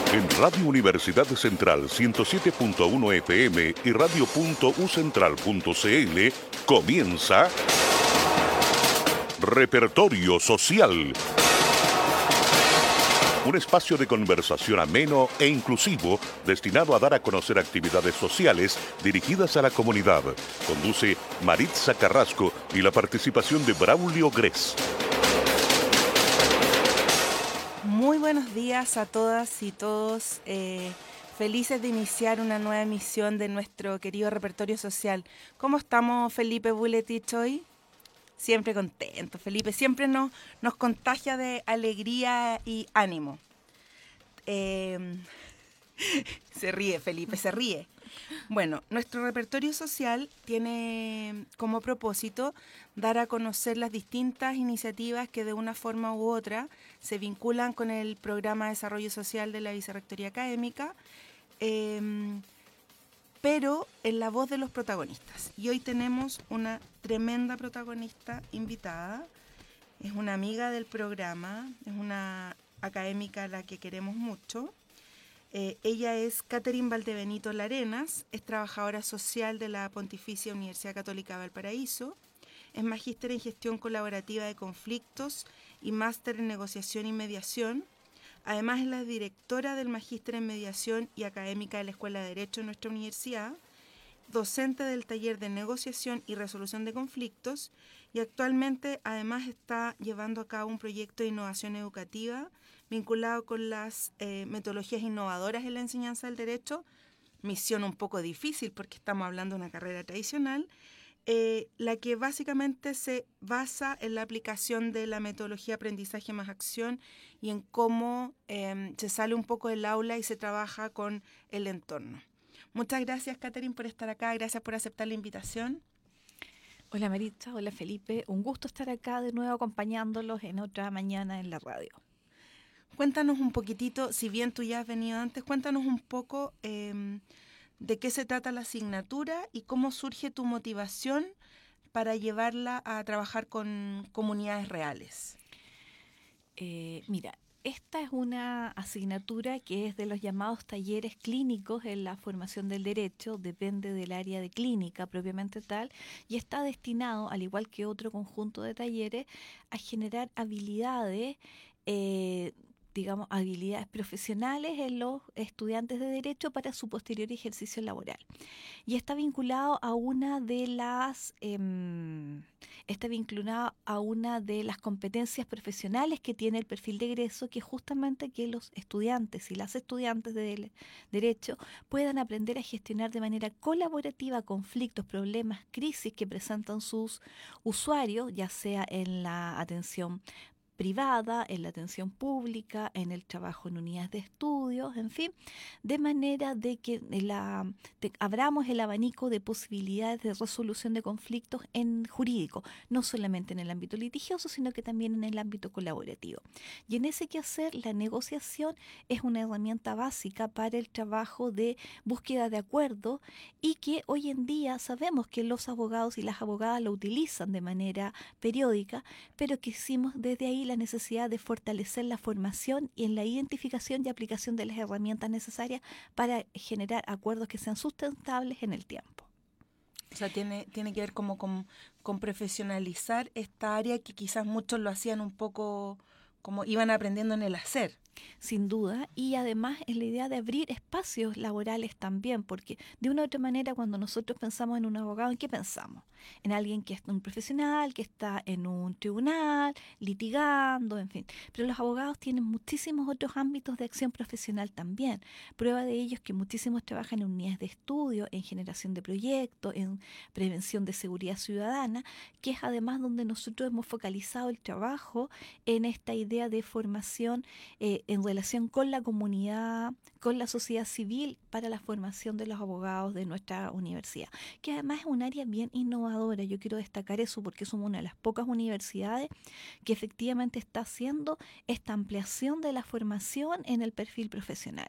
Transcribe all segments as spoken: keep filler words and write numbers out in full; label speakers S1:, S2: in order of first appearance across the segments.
S1: En Radio Universidad Central ciento siete punto uno F M y radio punto u central punto c l comienza Repertorio Social. Un espacio de conversación ameno e inclusivo destinado a dar a conocer actividades sociales dirigidas a la comunidad. Conduce Maritza Carrasco y la participación de Braulio Gress.
S2: Muy buenos días a todas y todos. Eh, felices de iniciar una nueva emisión de nuestro querido Repertorio Social. ¿Cómo estamos, Felipe Buletich, hoy? Siempre contento, Felipe. Siempre nos, nos contagia de alegría y ánimo. Eh, se ríe, Felipe, se ríe. Bueno, nuestro repertorio social tiene como propósito dar a conocer las distintas iniciativas que de una forma u otra se vinculan con el programa de desarrollo social de la Vicerrectoría Académica, eh, pero en la voz de los protagonistas. Y hoy tenemos una tremenda protagonista invitada. Es una amiga del programa, es una académica a la que queremos mucho. Eh, ella es Catherine Valdebenito Larenas, es trabajadora social de la Pontificia Universidad Católica de Valparaíso, es magíster en gestión colaborativa de conflictos y máster en negociación y mediación. Además es la directora del magíster en mediación y académica de la Escuela de Derecho de nuestra universidad, docente del taller de negociación y resolución de conflictos y actualmente además está llevando a cabo un proyecto de innovación educativa vinculado con las eh, metodologías innovadoras en la enseñanza del derecho, misión un poco difícil porque estamos hablando de una carrera tradicional, eh, la que básicamente se basa en la aplicación de la metodología aprendizaje más acción y en cómo eh, se sale un poco del aula y se trabaja con el entorno. Muchas gracias, Catherine, por estar acá, gracias por aceptar la invitación.
S3: Hola Maritza, hola Felipe, un gusto estar acá de nuevo acompañándolos en otra mañana en la radio.
S2: Cuéntanos un poquitito, si bien tú ya has venido antes, cuéntanos un poco eh, de qué se trata la asignatura y cómo surge tu motivación para llevarla a trabajar con comunidades reales.
S3: Eh, mira, esta es una asignatura que es de los llamados talleres clínicos en la formación del derecho, depende del área de clínica propiamente tal, y está destinado, al igual que otro conjunto de talleres, a generar habilidades eh, digamos, habilidades profesionales en los estudiantes de Derecho para su posterior ejercicio laboral. Y está vinculado a una de las eh, está vinculado a una de las competencias profesionales que tiene el perfil de egreso, que es justamente que los estudiantes y las estudiantes de Derecho puedan aprender a gestionar de manera colaborativa conflictos, problemas, crisis que presentan sus usuarios, ya sea en la atención privada, en la atención pública, en el trabajo en unidades de estudios, en fin, de manera de que la, de, abramos el abanico de posibilidades de resolución de conflictos en jurídico, no solamente en el ámbito litigioso, sino que también en el ámbito colaborativo. Y en ese quehacer, la negociación es una herramienta básica para el trabajo de búsqueda de acuerdo y que hoy en día sabemos que los abogados y las abogadas lo utilizan de manera periódica, pero que hicimos desde ahí la necesidad de fortalecer la formación y en la identificación y aplicación de las herramientas necesarias para generar acuerdos que sean sustentables en el tiempo.
S2: O sea, tiene, tiene que ver como con, con profesionalizar esta área que quizás muchos lo hacían un poco como iban aprendiendo en el hacer.
S3: Sin duda, y además es la idea de abrir espacios laborales también, porque de una u otra manera cuando nosotros pensamos en un abogado, ¿en qué pensamos? En alguien que es un profesional, que está en un tribunal, litigando, en fin. Pero los abogados tienen muchísimos otros ámbitos de acción profesional también. Prueba de ello es que muchísimos trabajan en unidades de estudio, en generación de proyectos, en prevención de seguridad ciudadana, que es además donde nosotros hemos focalizado el trabajo en esta idea de formación eh, en relación con la comunidad, con la sociedad civil para la formación de los abogados de nuestra universidad, que además es un área bien innovadora. Yo quiero destacar eso porque somos una de las pocas universidades que efectivamente está haciendo esta ampliación de la formación en el perfil profesional.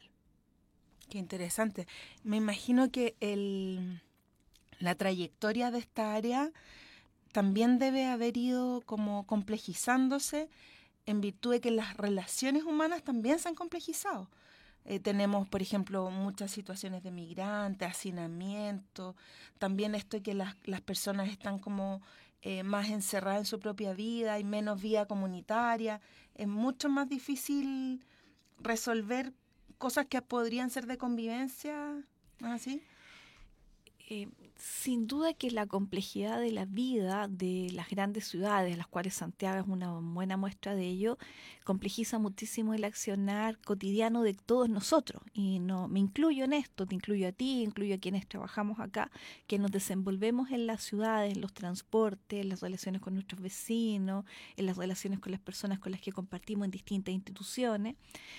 S2: Qué interesante. Me imagino que el, la trayectoria de esta área también debe haber ido como complejizándose en virtud de que las relaciones humanas también se han complejizado. Eh, tenemos, por ejemplo, muchas situaciones de migrantes, hacinamiento, también esto de que las, las personas están como eh, más encerradas en su propia vida, hay menos vida comunitaria, es mucho más difícil resolver cosas que podrían ser de convivencia, ¿no es así?
S3: Eh, sin duda que la complejidad de la vida de las grandes ciudades, las cuales Santiago es una buena muestra de ello, complejiza muchísimo el accionar cotidiano de todos nosotros. Y no me incluyo en esto, te incluyo a ti, incluyo a quienes trabajamos acá, que nos desenvolvemos en las ciudades, en los transportes, en las relaciones con nuestros vecinos, en las relaciones con las personas con las que compartimos en distintas instituciones.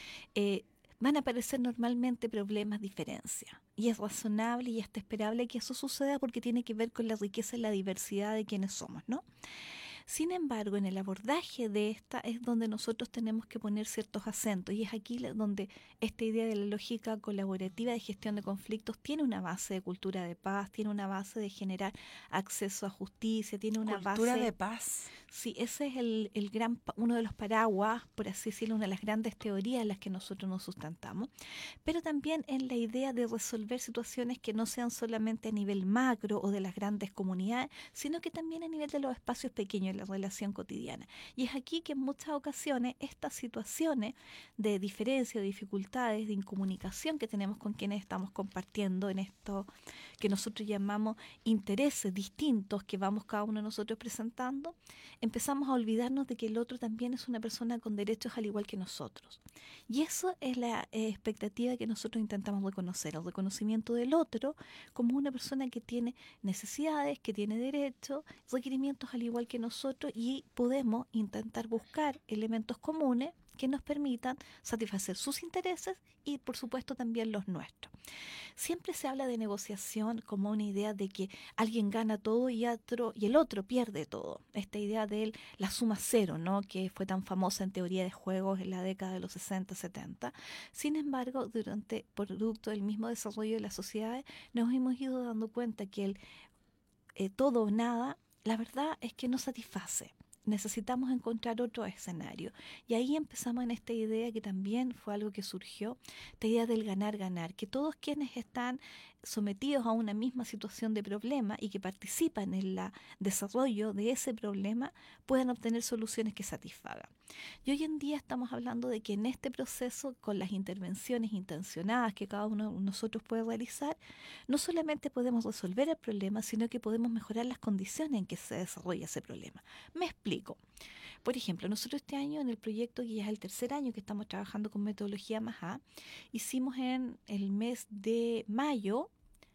S3: Eh, van a aparecer normalmente problemas, diferencias. Y es razonable y hasta esperable que eso suceda porque tiene que ver con la riqueza y la diversidad de quienes somos, ¿no? Sin embargo, en el abordaje de esta es donde nosotros tenemos que poner ciertos acentos y es aquí donde esta idea de la lógica colaborativa de gestión de conflictos tiene una base de cultura de paz, tiene una base de generar acceso a justicia, tiene una
S2: Cultura
S3: base
S2: de paz.
S3: Sí, ese es el, el gran, uno de los paraguas, por así decirlo, una de las grandes teorías en las que nosotros nos sustentamos, pero también en la idea de resolver situaciones que no sean solamente a nivel macro o de las grandes comunidades, sino que también a nivel de los espacios pequeños, en la relación cotidiana. Y es aquí que en muchas ocasiones estas situaciones de diferencia, de dificultades, de incomunicación que tenemos con quienes estamos compartiendo en esto que nosotros llamamos intereses distintos que vamos cada uno de nosotros presentando, empezamos a olvidarnos de que el otro también es una persona con derechos al igual que nosotros. Y eso es la eh, expectativa que nosotros intentamos reconocer, el reconocimiento del otro como una persona que tiene necesidades, que tiene derechos, requerimientos al igual que nosotros y podemos intentar buscar elementos comunes que nos permitan satisfacer sus intereses y por supuesto también los nuestros. Siempre se habla de negociación como una idea de que alguien gana todo y, otro, y el otro pierde todo. Esta idea de la suma cero, ¿no? Que fue tan famosa en teoría de juegos en la década de los sesenta, setenta. Sin embargo, durante producto del mismo desarrollo de las sociedades, nos hemos ido dando cuenta que el eh, todo o nada, la verdad es que no satisface. Necesitamos encontrar otro escenario. Y ahí empezamos en esta idea que también fue algo que surgió, esta idea del ganar-ganar, que todos quienes están sometidos a una misma situación de problema y que participan en el desarrollo de ese problema puedan obtener soluciones que satisfagan. Y hoy en día estamos hablando de que en este proceso, con las intervenciones intencionadas que cada uno de nosotros puede realizar, no solamente podemos resolver el problema, sino que podemos mejorar las condiciones en que se desarrolla ese problema. Me explico. Por ejemplo, nosotros este año en el proyecto, que ya es el tercer año que estamos trabajando con metodología MAJA, hicimos en el mes de mayo,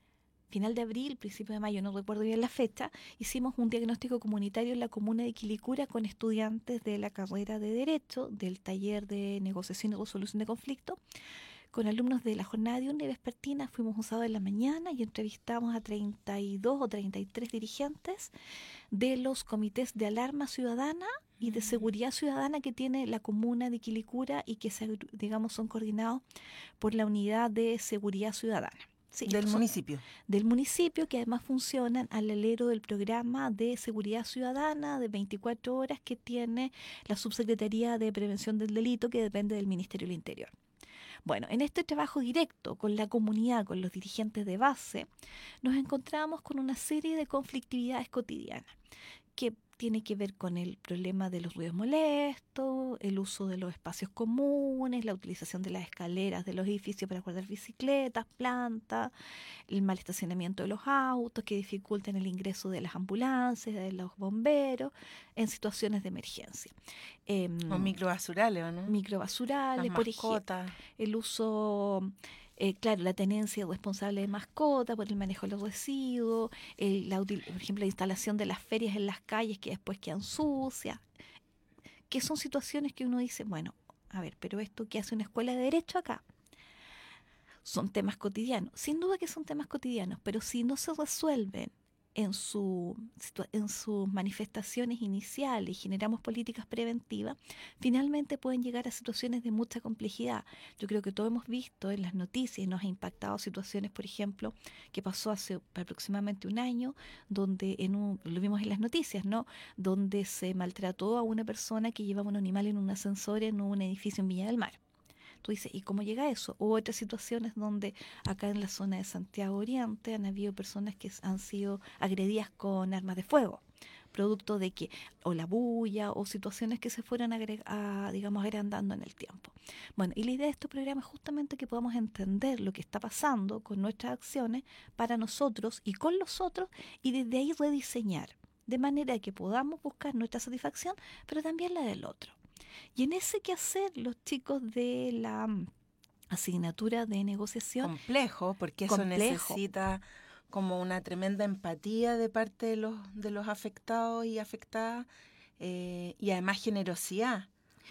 S3: final de abril, principio de mayo, no recuerdo bien la fecha, hicimos un diagnóstico comunitario en la comuna de Quilicura con estudiantes de la carrera de Derecho, del taller de negociación y resolución de conflictos, con alumnos de la jornada de una y vespertina. Fuimos un sábado en la mañana y entrevistamos a treinta y dos o treinta y tres dirigentes de los comités de alarma ciudadana y de seguridad ciudadana que tiene la comuna de Quilicura y que, se, digamos, son coordinados por la unidad de seguridad ciudadana. Sí,
S2: del municipio.
S3: Del municipio, que además funcionan al alero del programa de seguridad ciudadana de veinticuatro horas que tiene la Subsecretaría de Prevención del Delito, que depende del Ministerio del Interior. Bueno, en este trabajo directo con la comunidad, con los dirigentes de base, nos encontramos con una serie de conflictividades cotidianas que tiene que ver con el problema de los ruidos molestos, el uso de los espacios comunes, la utilización de las escaleras de los edificios para guardar bicicletas, plantas, el mal estacionamiento de los autos que dificultan el ingreso de las ambulancias, de los bomberos, en situaciones de emergencia. Eh,
S2: o microbasurales, ¿o no?
S3: Microbasurales, por ejemplo, el uso... Eh, claro, la tenencia responsable de mascota por el manejo de los residuos, el, la, por ejemplo, la instalación de las ferias en las calles que después quedan sucias, que son situaciones que uno dice, bueno, a ver, pero esto ¿qué hace una escuela de derecho acá? Son temas cotidianos, sin duda que son temas cotidianos, pero si no se resuelven en, su, en sus manifestaciones iniciales y generamos políticas preventivas, finalmente pueden llegar a situaciones de mucha complejidad. Yo creo que todos hemos visto en las noticias y nos ha impactado situaciones, por ejemplo, que pasó hace aproximadamente un año, donde en un, lo vimos en las noticias, ¿no? Donde se maltrató a una persona que llevaba un animal en un ascensor en un edificio en Viña del Mar. Tú dices, ¿y cómo llega a eso? U otras situaciones donde acá en la zona de Santiago Oriente han habido personas que han sido agredidas con armas de fuego, producto de que, o la bulla, o situaciones que se fueron agreg- a, digamos, agrandando en el tiempo. Bueno, y la idea de este programa es justamente que podamos entender lo que está pasando con nuestras acciones para nosotros y con los otros, y desde ahí rediseñar, de manera que podamos buscar nuestra satisfacción, pero también la del otro. Y en ese quehacer, los chicos de la mm, asignatura de negociación...
S2: Complejo, porque eso
S3: complejo.
S2: necesita como una tremenda empatía de parte de los, de los afectados y afectadas, eh, y además generosidad.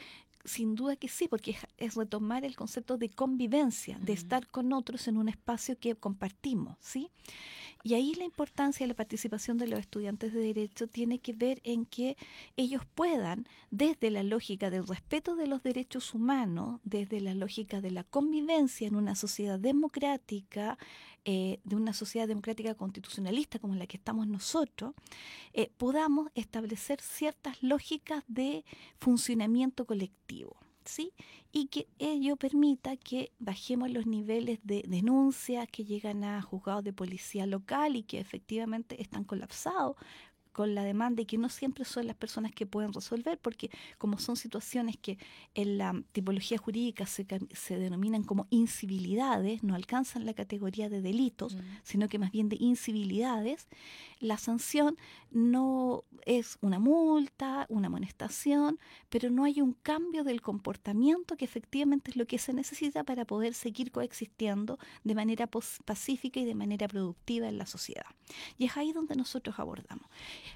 S3: Sin duda que sí, porque es, es retomar el concepto de convivencia, de
S2: Mm.
S3: estar con otros en un espacio que compartimos, ¿sí? Y ahí la importancia de la participación de los estudiantes de Derecho tiene que ver en que ellos puedan, desde la lógica del respeto de los derechos humanos, desde la lógica de la convivencia en una sociedad democrática, eh, de una sociedad democrática constitucionalista como la que estamos nosotros, eh, podamos establecer ciertas lógicas de funcionamiento colectivo, ¿sí? Y que ello permita que bajemos los niveles de denuncias que llegan a juzgados de policía local y que efectivamente están colapsados con la demanda, y que no siempre son las personas que pueden resolver, porque como son situaciones que en la tipología jurídica se, se denominan como incivilidades, no alcanzan la categoría de delitos, mm. sino que más bien de incivilidades, la sanción no es una multa, una amonestación, pero no hay un cambio del comportamiento que efectivamente es lo que se necesita para poder seguir coexistiendo de manera pacífica y de manera productiva en la sociedad. Y es ahí donde nosotros abordamos.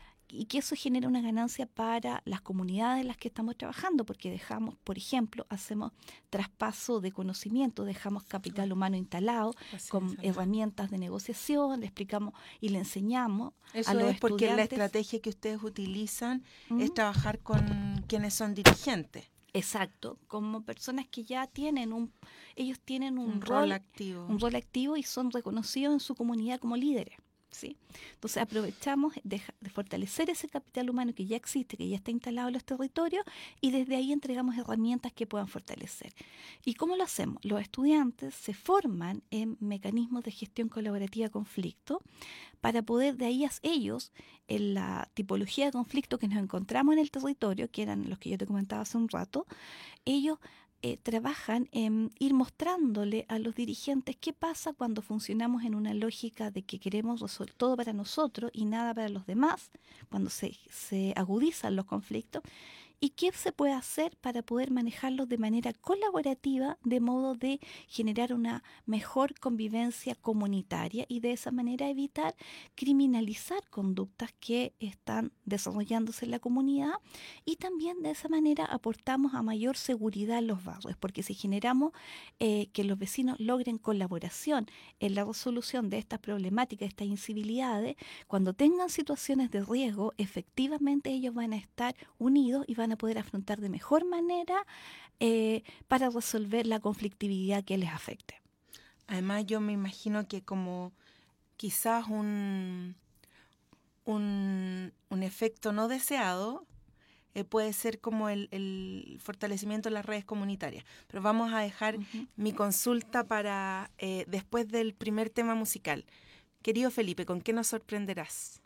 S3: Y que eso genera una ganancia para las comunidades en las que estamos trabajando, porque dejamos, por ejemplo, hacemos traspaso de conocimiento, dejamos capital humano instalado con herramientas de negociación, le explicamos y le enseñamos
S2: eso
S3: a los
S2: es porque
S3: estudiantes.
S2: La estrategia que ustedes utilizan
S3: ¿Mm?
S2: es trabajar con quienes son dirigentes.
S3: Exacto, como personas que ya tienen un, ellos tienen un,
S2: un
S3: rol,
S2: rol activo,
S3: un rol activo y son reconocidos en su comunidad como líderes. ¿Sí? Entonces aprovechamos de, de fortalecer ese capital humano que ya existe, que ya está instalado en los territorios, y desde ahí entregamos herramientas que puedan fortalecer. ¿Y cómo lo hacemos? Los estudiantes se forman en mecanismos de gestión colaborativa de conflicto para poder de ahí a ellos, en la tipología de conflicto que nos encontramos en el territorio, que eran los que yo te comentaba hace un rato, ellos Eh, trabajan en ir mostrándole a los dirigentes qué pasa cuando funcionamos en una lógica de que queremos resolver todo para nosotros y nada para los demás, cuando se, se agudizan los conflictos, y qué se puede hacer para poder manejarlos de manera colaborativa, de modo de generar una mejor convivencia comunitaria y de esa manera evitar criminalizar conductas que están desarrollándose en la comunidad, y también de esa manera aportamos a mayor seguridad en los barrios, porque si generamos eh, que los vecinos logren colaboración en la resolución de estas problemáticas, de estas incivilidades, cuando tengan situaciones de riesgo, efectivamente ellos van a estar unidos y van a poder afrontar de mejor manera eh, para resolver la conflictividad que les afecte.
S2: Además, yo me imagino que como quizás un, un, un efecto no deseado eh, puede ser como el, el fortalecimiento de las redes comunitarias. Pero vamos a dejar uh-huh. mi consulta para eh, después del primer tema musical. Querido Felipe, ¿con qué nos sorprenderás?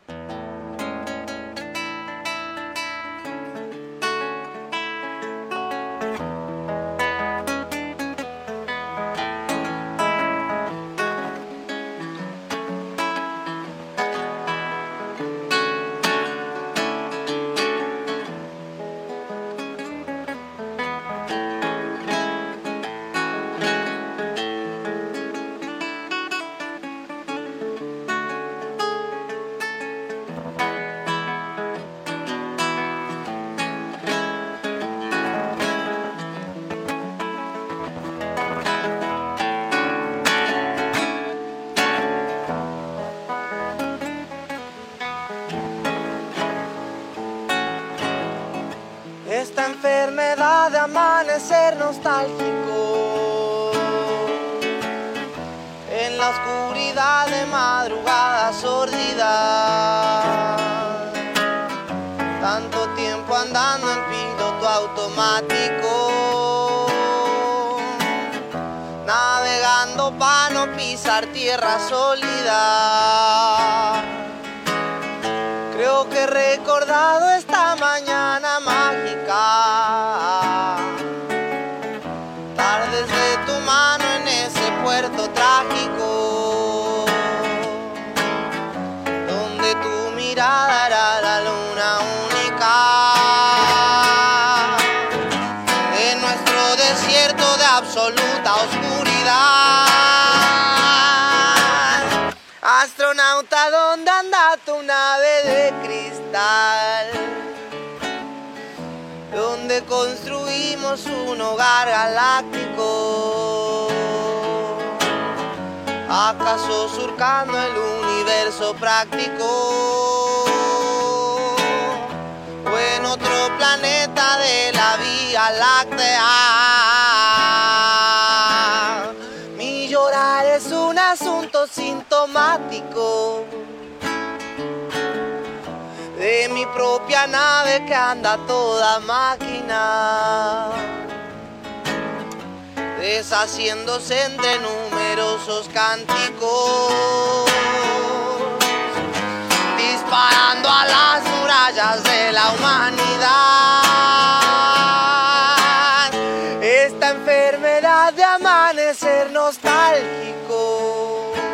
S4: Esta enfermedad de amanecer nostálgico en la oscuridad de madrugada sordida, tanto tiempo andando en piloto automático pisar tierra sólida. Creo que he recordado esta mañana mágica, tardes de tu mano en ese puerto trágico, donde tu mirada era la luna única de nuestro desierto de absoluta oscuridad. Astronauta, ¿dónde anda tu nave de cristal? Donde construimos un hogar galáctico, ¿acaso surcando el universo práctico? ¿O en otro planeta de la Vía Láctea? Mi llorar es un asunto sintomático de mi propia nave que anda toda máquina, deshaciéndose entre numerosos cánticos, disparando a las murallas de la humanidad. Esta enfermedad de amanecer nostálgico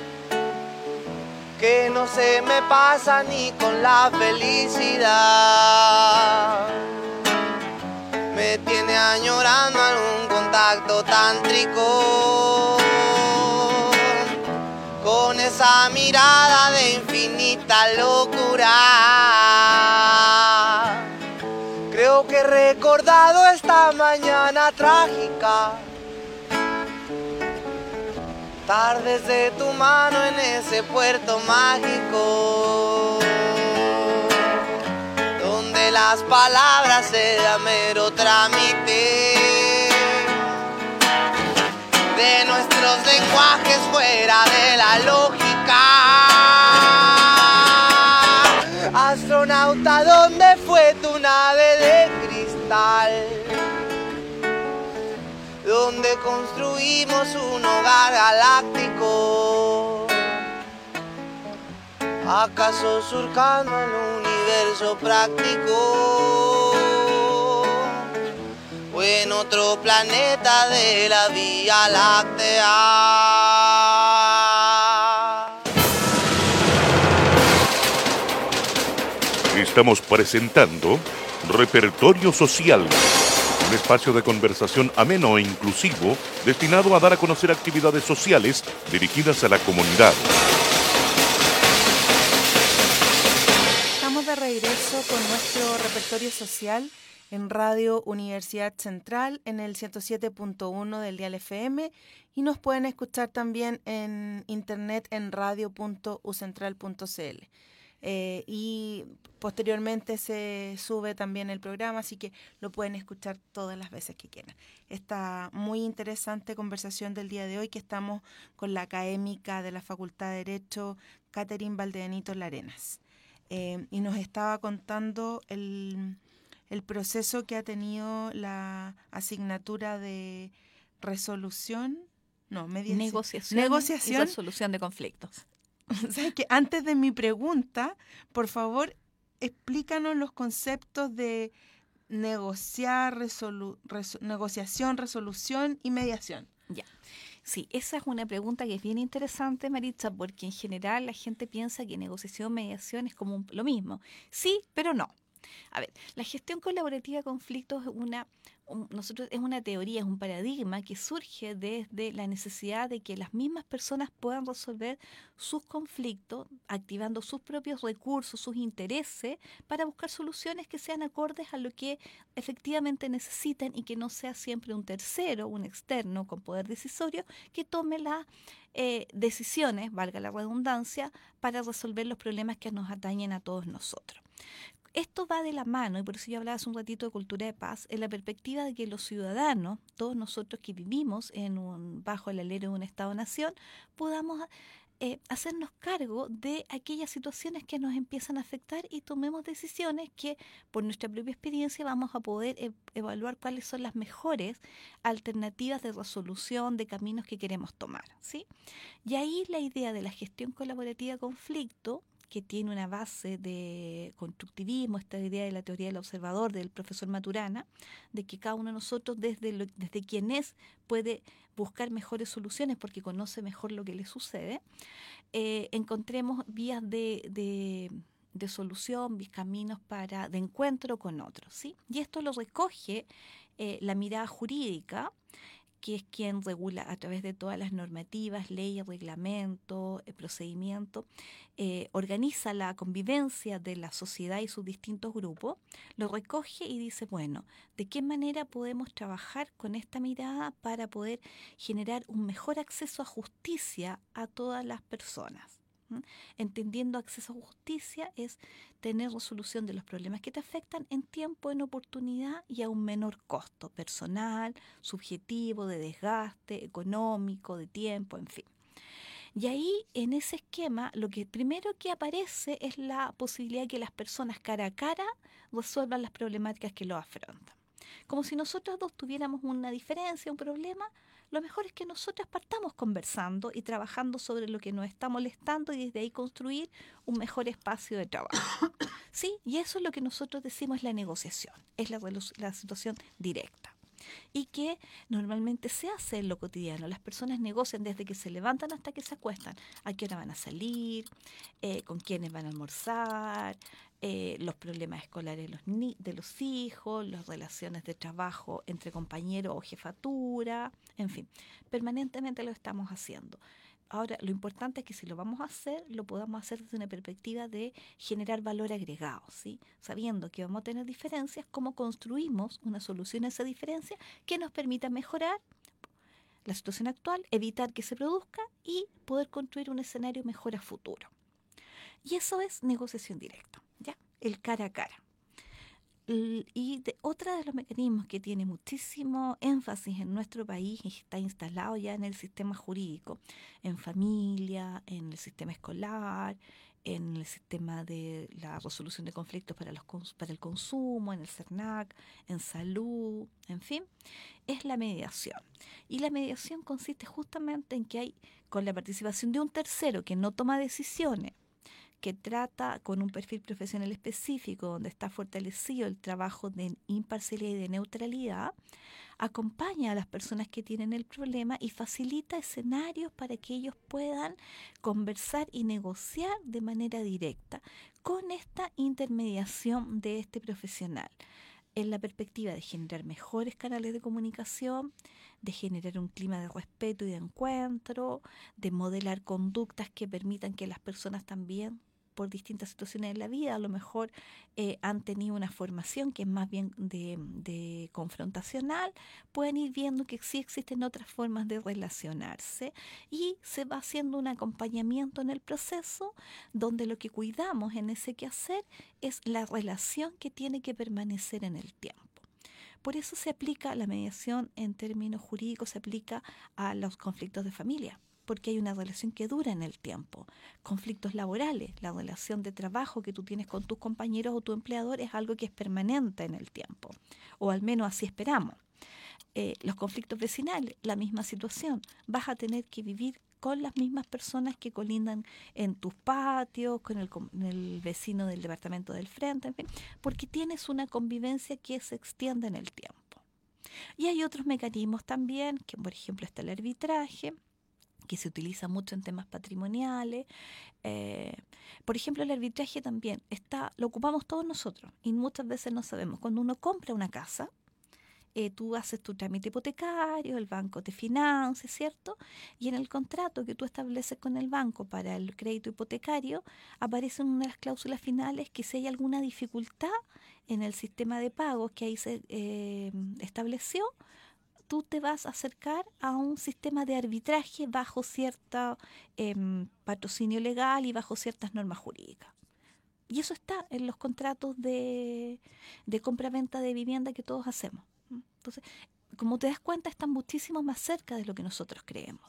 S4: que no se me pasa ni con la felicidad, me tiene añorando algún contacto tántrico con esa mirada de infinita locura. Creo que he recordado esta mañana trágica, tardes de tu mano en ese puerto mágico, donde las palabras sean mero trámite de nuestros lenguajes fuera de la lógica. Astronauta, ¿dónde fue tu nave de cristal? Donde construimos un hogar galáctico, ¿acaso surcando el universo práctico? ¿O en otro planeta de la Vía Láctea?
S1: Estamos presentando Repertorio Social, un espacio de conversación ameno e inclusivo destinado a dar a conocer actividades sociales dirigidas a la comunidad.
S2: Estamos de regreso con nuestro repertorio social en Radio Universidad Central en el ciento siete punto uno del dial F M y nos pueden escuchar también en internet en radio punto u central punto c l. Eh, y posteriormente se sube también el programa, así que lo pueden escuchar todas las veces que quieran. Esta muy interesante conversación del día de hoy que estamos con la académica de la Facultad de Derecho, Catherine Valdebenito Larenas. Eh, y nos estaba contando el, el proceso que ha tenido la asignatura de resolución, no, mediación,
S3: negociación,
S2: negociación
S3: y resolución de conflictos.
S2: ¿Sabes qué? Antes de mi pregunta, por favor, explícanos los conceptos de negociar, resolu- res- negociación, resolución y mediación.
S3: Ya. Sí, esa es una pregunta que es bien interesante, Maritza, porque en general la gente piensa que negociación, mediación es como un, lo mismo. Sí, pero no. A ver, la gestión colaborativa de conflictos es una, un, nosotros, es una teoría, es un paradigma que surge desde la necesidad de que las mismas personas puedan resolver sus conflictos, activando sus propios recursos, sus intereses, para buscar soluciones que sean acordes a lo que efectivamente necesitan y que no sea siempre un tercero, un externo con poder decisorio, que tome las eh, decisiones, valga la redundancia, para resolver los problemas que nos atañen a todos nosotros. Esto va de la mano, y por eso yo hablaba hace un ratito de cultura de paz, en la perspectiva de que los ciudadanos, todos nosotros que vivimos en un, bajo el alero de un Estado-nación, podamos eh, hacernos cargo de aquellas situaciones que nos empiezan a afectar y tomemos decisiones que por nuestra propia experiencia vamos a poder e- evaluar cuáles son las mejores alternativas de resolución de caminos que queremos tomar, ¿sí? Y ahí la idea de la gestión colaborativa de conflicto, que tiene una base de constructivismo, esta idea de la teoría del observador del profesor Maturana, de que cada uno de nosotros desde, lo, desde quien es puede buscar mejores soluciones porque conoce mejor lo que le sucede, eh, encontremos vías de, de, de solución, caminos para, de encuentro con otros, ¿sí? Y esto lo recoge eh, la mirada jurídica, que es quien regula a través de todas las normativas, leyes, reglamentos, eh, procedimientos, eh, organiza la convivencia de la sociedad y sus distintos grupos, lo recoge y dice, bueno, ¿de qué manera podemos trabajar con esta mirada para poder generar un mejor acceso a justicia a todas las personas? ¿Mm? Entendiendo acceso a justicia es tener resolución de los problemas que te afectan en tiempo, en oportunidad y a un menor costo personal, subjetivo, de desgaste, económico, de tiempo, en fin. Y ahí, en ese esquema, lo que primero que aparece es la posibilidad de que las personas cara a cara resuelvan las problemáticas que lo afrontan. Como si nosotros dos tuviéramos una diferencia, un problema, lo mejor es que nosotras partamos conversando y trabajando sobre lo que nos está molestando y desde ahí construir un mejor espacio de trabajo. ¿Sí? Y eso es lo que nosotros decimos es la negociación, es la, la situación directa. Y que normalmente se hace en lo cotidiano. Las personas negocian desde que se levantan hasta que se acuestan. A qué hora van a salir, eh, con quiénes van a almorzar, eh, los problemas escolares de los, ni de los hijos, las relaciones de trabajo entre compañeros o jefatura, en fin, permanentemente lo estamos haciendo. Ahora, lo importante es que si lo vamos a hacer, lo podamos hacer desde una perspectiva de generar valor agregado, ¿sí? Sabiendo que vamos a tener diferencias, cómo construimos una solución a esa diferencia que nos permita mejorar la situación actual, evitar que se produzca y poder construir un escenario mejor a futuro. Y eso es negociación directa, ¿ya? El cara a cara. Y de, otra de los mecanismos que tiene muchísimo énfasis en nuestro país y está instalado ya en el sistema jurídico, en familia, en el sistema escolar, en el sistema de la resolución de conflictos para, los, para el consumo, en el CERNAC, en salud, en fin, es la mediación. Y la mediación consiste justamente en que hay, con la participación de un tercero que no toma decisiones, que trata con un perfil profesional específico donde está fortalecido el trabajo de imparcialidad y de neutralidad, acompaña a las personas que tienen el problema y facilita escenarios para que ellos puedan conversar y negociar de manera directa con esta intermediación de este profesional, en la perspectiva de generar mejores canales de comunicación, de generar un clima de respeto y de encuentro, de modelar conductas que permitan que las personas también, por distintas situaciones de la vida, a lo mejor eh, han tenido una formación que es más bien de, de confrontacional, pueden ir viendo que sí existen otras formas de relacionarse y se va haciendo un acompañamiento en el proceso donde lo que cuidamos en ese quehacer es la relación que tiene que permanecer en el tiempo. Por eso se aplica la mediación en términos jurídicos, se aplica a los conflictos de familia, porque hay una relación que dura en el tiempo. Conflictos laborales, la relación de trabajo que tú tienes con tus compañeros o tu empleador es algo que es permanente en el tiempo, o al menos así esperamos. Eh, los conflictos vecinales, la misma situación. Vas a tener que vivir con las mismas personas que colindan en tus patios, con el, con el vecino del departamento del frente, en fin, porque tienes una convivencia que se extiende en el tiempo. Y hay otros mecanismos también, que por ejemplo está el arbitraje, que se utiliza mucho en temas patrimoniales. Eh, por ejemplo, el arbitraje también está, lo ocupamos todos nosotros y muchas veces no sabemos. Cuando uno compra una casa, eh, tú haces tu trámite hipotecario, el banco te financia, ¿cierto? Y en el contrato que tú estableces con el banco para el crédito hipotecario, aparece en una de las cláusulas finales que si hay alguna dificultad en el sistema de pagos que ahí se eh, estableció, tú te vas a acercar a un sistema de arbitraje bajo cierto eh, patrocinio legal y bajo ciertas normas jurídicas. Y eso está en los contratos de, de compra-venta de vivienda que todos hacemos. Entonces, como te das cuenta, están muchísimo más cerca de lo que nosotros creemos.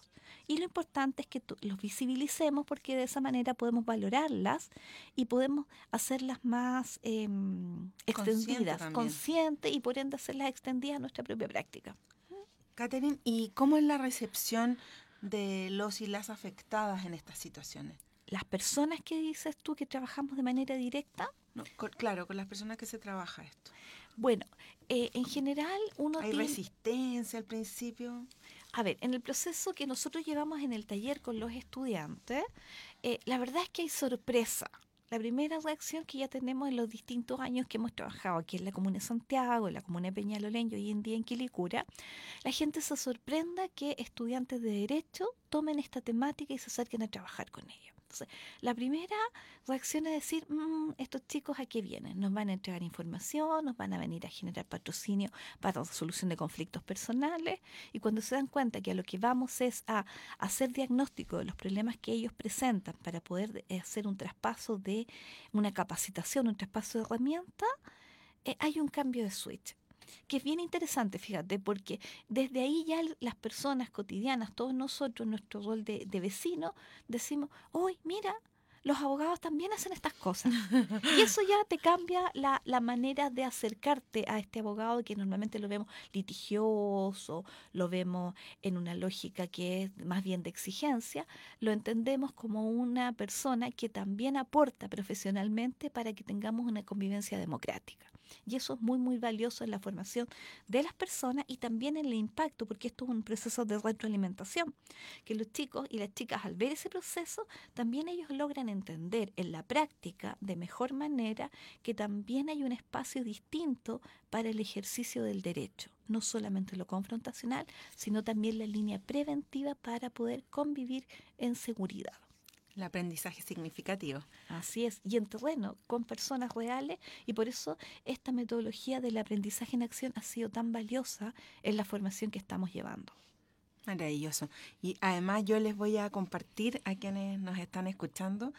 S3: Y lo importante es que t- los visibilicemos porque de esa manera podemos valorarlas y podemos hacerlas más eh, extendidas,
S2: también.
S3: conscientes y por ende hacerlas extendidas a nuestra propia práctica.
S2: Catherine, ¿y cómo es la recepción de los y las afectadas en estas situaciones?
S3: Las personas que dices tú que trabajamos de manera directa,
S2: No, con- claro, con las personas que se trabaja esto.
S3: bueno, eh, en general uno
S2: ¿Hay
S3: tiene...
S2: resistencia al principio?
S3: A ver, en el proceso que nosotros llevamos en el taller con los estudiantes, eh, la verdad es que hay sorpresa. La primera reacción que ya tenemos en los distintos años que hemos trabajado aquí en la Comuna de Santiago, en la Comuna de Peñalolén y hoy en día en Quilicura, la gente se sorprenda que estudiantes de Derecho tomen esta temática y se acerquen a trabajar con ella. Entonces, la primera reacción es decir, mmm, estos chicos a qué vienen, nos van a entregar información, nos van a venir a generar patrocinio para resolución de conflictos personales y cuando se dan cuenta que a lo que vamos es a hacer diagnóstico de los problemas que ellos presentan para poder hacer un traspaso de una capacitación, un traspaso de herramientas, eh, hay un cambio de switch. Que es bien interesante, fíjate, porque desde ahí ya las personas cotidianas, todos nosotros, en nuestro rol de, de vecino, decimos, uy, mira, los abogados también hacen estas cosas. Y eso ya te cambia la, la manera de acercarte a este abogado que normalmente lo vemos litigioso, lo vemos en una lógica que es más bien de exigencia, lo entendemos como una persona que también aporta profesionalmente para que tengamos una convivencia democrática. Y eso es muy, muy valioso en la formación de las personas y también en el impacto, porque esto es un proceso de retroalimentación, que los chicos y las chicas al ver ese proceso, también ellos logran entender en la práctica de mejor manera que también hay un espacio distinto para el ejercicio del derecho, no solamente lo confrontacional, sino también la línea preventiva para poder convivir en seguridad.
S2: El aprendizaje significativo.
S3: Así es, y en terreno, con personas reales, y por eso esta metodología del aprendizaje en acción ha sido tan valiosa en la formación que estamos llevando.
S2: Maravilloso. Y además yo les voy a compartir a quienes nos están escuchando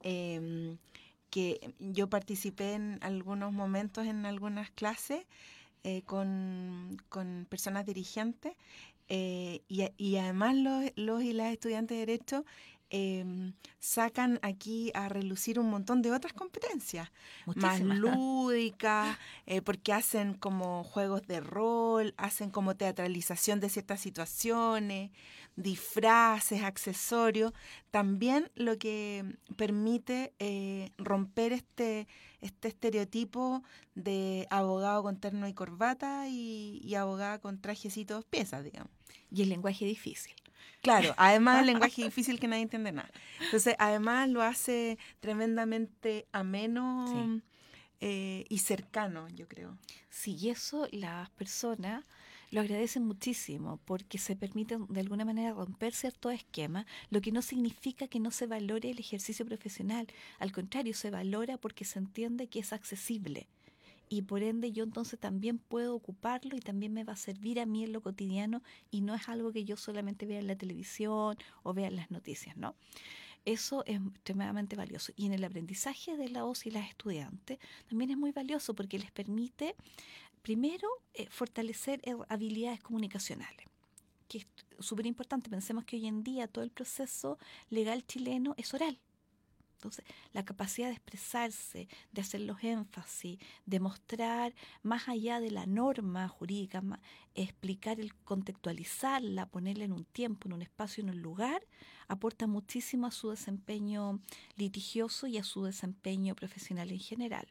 S2: eh, que yo participé en algunos momentos en algunas clases eh, con, con personas dirigentes eh, y, y además los, los y las estudiantes de Derecho eh, sacan aquí a relucir un montón de otras competencias más
S3: Muchísimas.
S2: lúdicas, eh, porque hacen como juegos de rol, hacen como teatralización de ciertas situaciones, disfraces, accesorios, también lo que permite eh, romper este, este estereotipo de abogado con terno y corbata y, y abogada con trajecito dos piezas, digamos.
S3: Y el lenguaje difícil.
S2: Claro, además el lenguaje difícil que nadie entiende nada. Entonces, además lo hace tremendamente ameno
S3: Sí.
S2: eh, y cercano, yo creo.
S3: Sí, y eso las personas lo agradecen muchísimo porque se permiten de alguna manera romper ciertos esquemas, lo que no significa que no se valore el ejercicio profesional. Al contrario, se valora porque se entiende que es accesible. Y por ende yo entonces también puedo ocuparlo y también me va a servir a mí en lo cotidiano y no es algo que yo solamente vea en la televisión o vea en las noticias, ¿no? Eso es extremadamente valioso. Y en el aprendizaje de la O C y las estudiantes también es muy valioso porque les permite, primero, eh, fortalecer eh, habilidades comunicacionales, que es súper importante. Pensemos que hoy en día todo el proceso legal chileno es oral. Entonces, la capacidad de expresarse, de hacer los énfasis, de mostrar más allá de la norma jurídica, ma- explicar, el contextualizarla, ponerla en un tiempo, en un espacio, en un lugar, aporta muchísimo a su desempeño litigioso y a su desempeño profesional en general.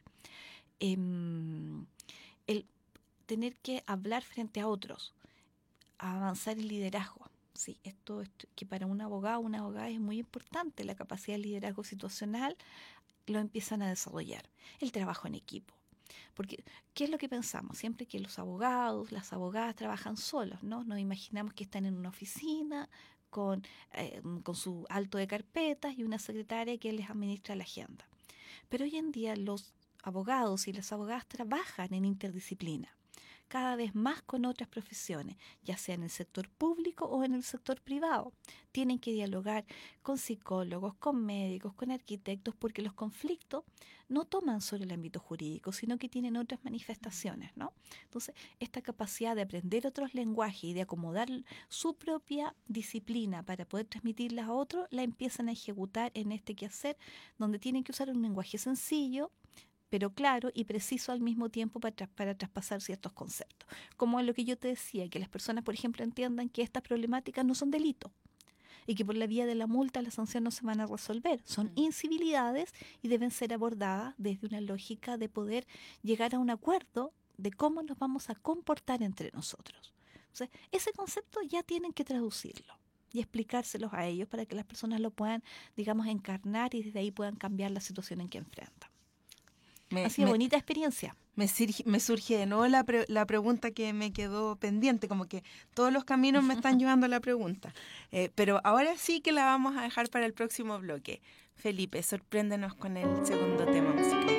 S3: Em, el tener que hablar frente a otros, avanzar el liderazgo. Sí, esto es que para un abogado, una abogada es muy importante, la capacidad de liderazgo situacional lo empiezan a desarrollar. El trabajo en equipo. Porque, ¿qué es lo que pensamos? Siempre que los abogados, las abogadas trabajan solos, ¿no? Nos imaginamos que están en una oficina con, eh, con su alto de carpetas y una secretaria que les administra la agenda. Pero hoy en día los abogados y las abogadas trabajan en interdisciplina. cada vez más con otras profesiones, ya sea en el sector público o en el sector privado. Tienen que dialogar con psicólogos, con médicos, con arquitectos, porque los conflictos no toman solo el ámbito jurídico, sino que tienen otras manifestaciones, ¿no? Entonces, esta capacidad de aprender otros lenguajes y de acomodar su propia disciplina para poder transmitirla a otros, la empiezan a ejecutar en este quehacer, donde tienen que usar un lenguaje sencillo, pero claro y preciso al mismo tiempo para, tras, para traspasar ciertos conceptos. Como en lo que yo te decía, que las personas, por ejemplo, entiendan que estas problemáticas no son delitos y que por la vía de la multa la sanción no se van a resolver. Son incivilidades y deben ser abordadas desde una lógica de poder llegar a un acuerdo de cómo nos vamos a comportar entre nosotros. Entonces, ese concepto ya tienen que traducirlo y explicárselos a ellos para que las personas lo puedan, digamos, encarnar y desde ahí puedan cambiar la situación en que enfrentan.
S2: Me,
S3: Ha sido
S2: me,
S3: bonita experiencia.
S2: Me, surge, me surge de nuevo la, pre, la pregunta que me quedó pendiente, como que todos los caminos me están llevando a la pregunta. Eh, pero ahora sí que la vamos a dejar para el próximo bloque. Felipe, sorpréndenos con el segundo tema musical.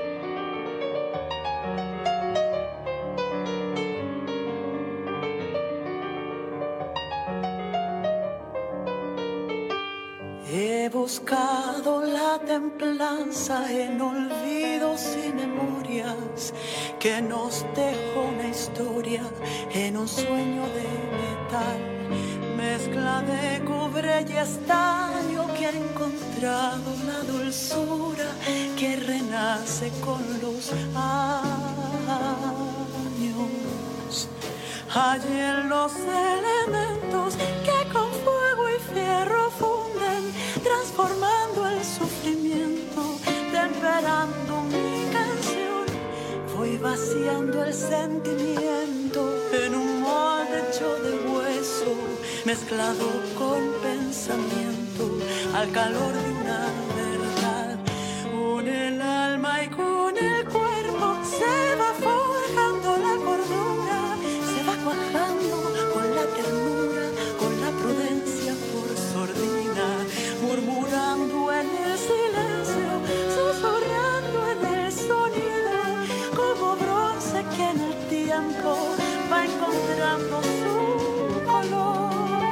S5: He buscado la templanza en olvidos y memorias que nos dejó una historia en un sueño de metal, mezcla de cobre y estaño que ha encontrado la dulzura que renace con los años. Allí en los elementos que con fuego y fierro funden, transformando el sufrimiento, temperando mi canción, voy vaciando el sentimiento en un molde hecho de hueso, mezclado con pensamiento, al calor de una verdad. Con el alma y con el cuerpo se va forjando la cordura, se va cuajando con la ternura, con la prudencia por sordina, murmurando en el silencio, susurrando en el sonido, como bronce que en el tiempo va encontrando su color.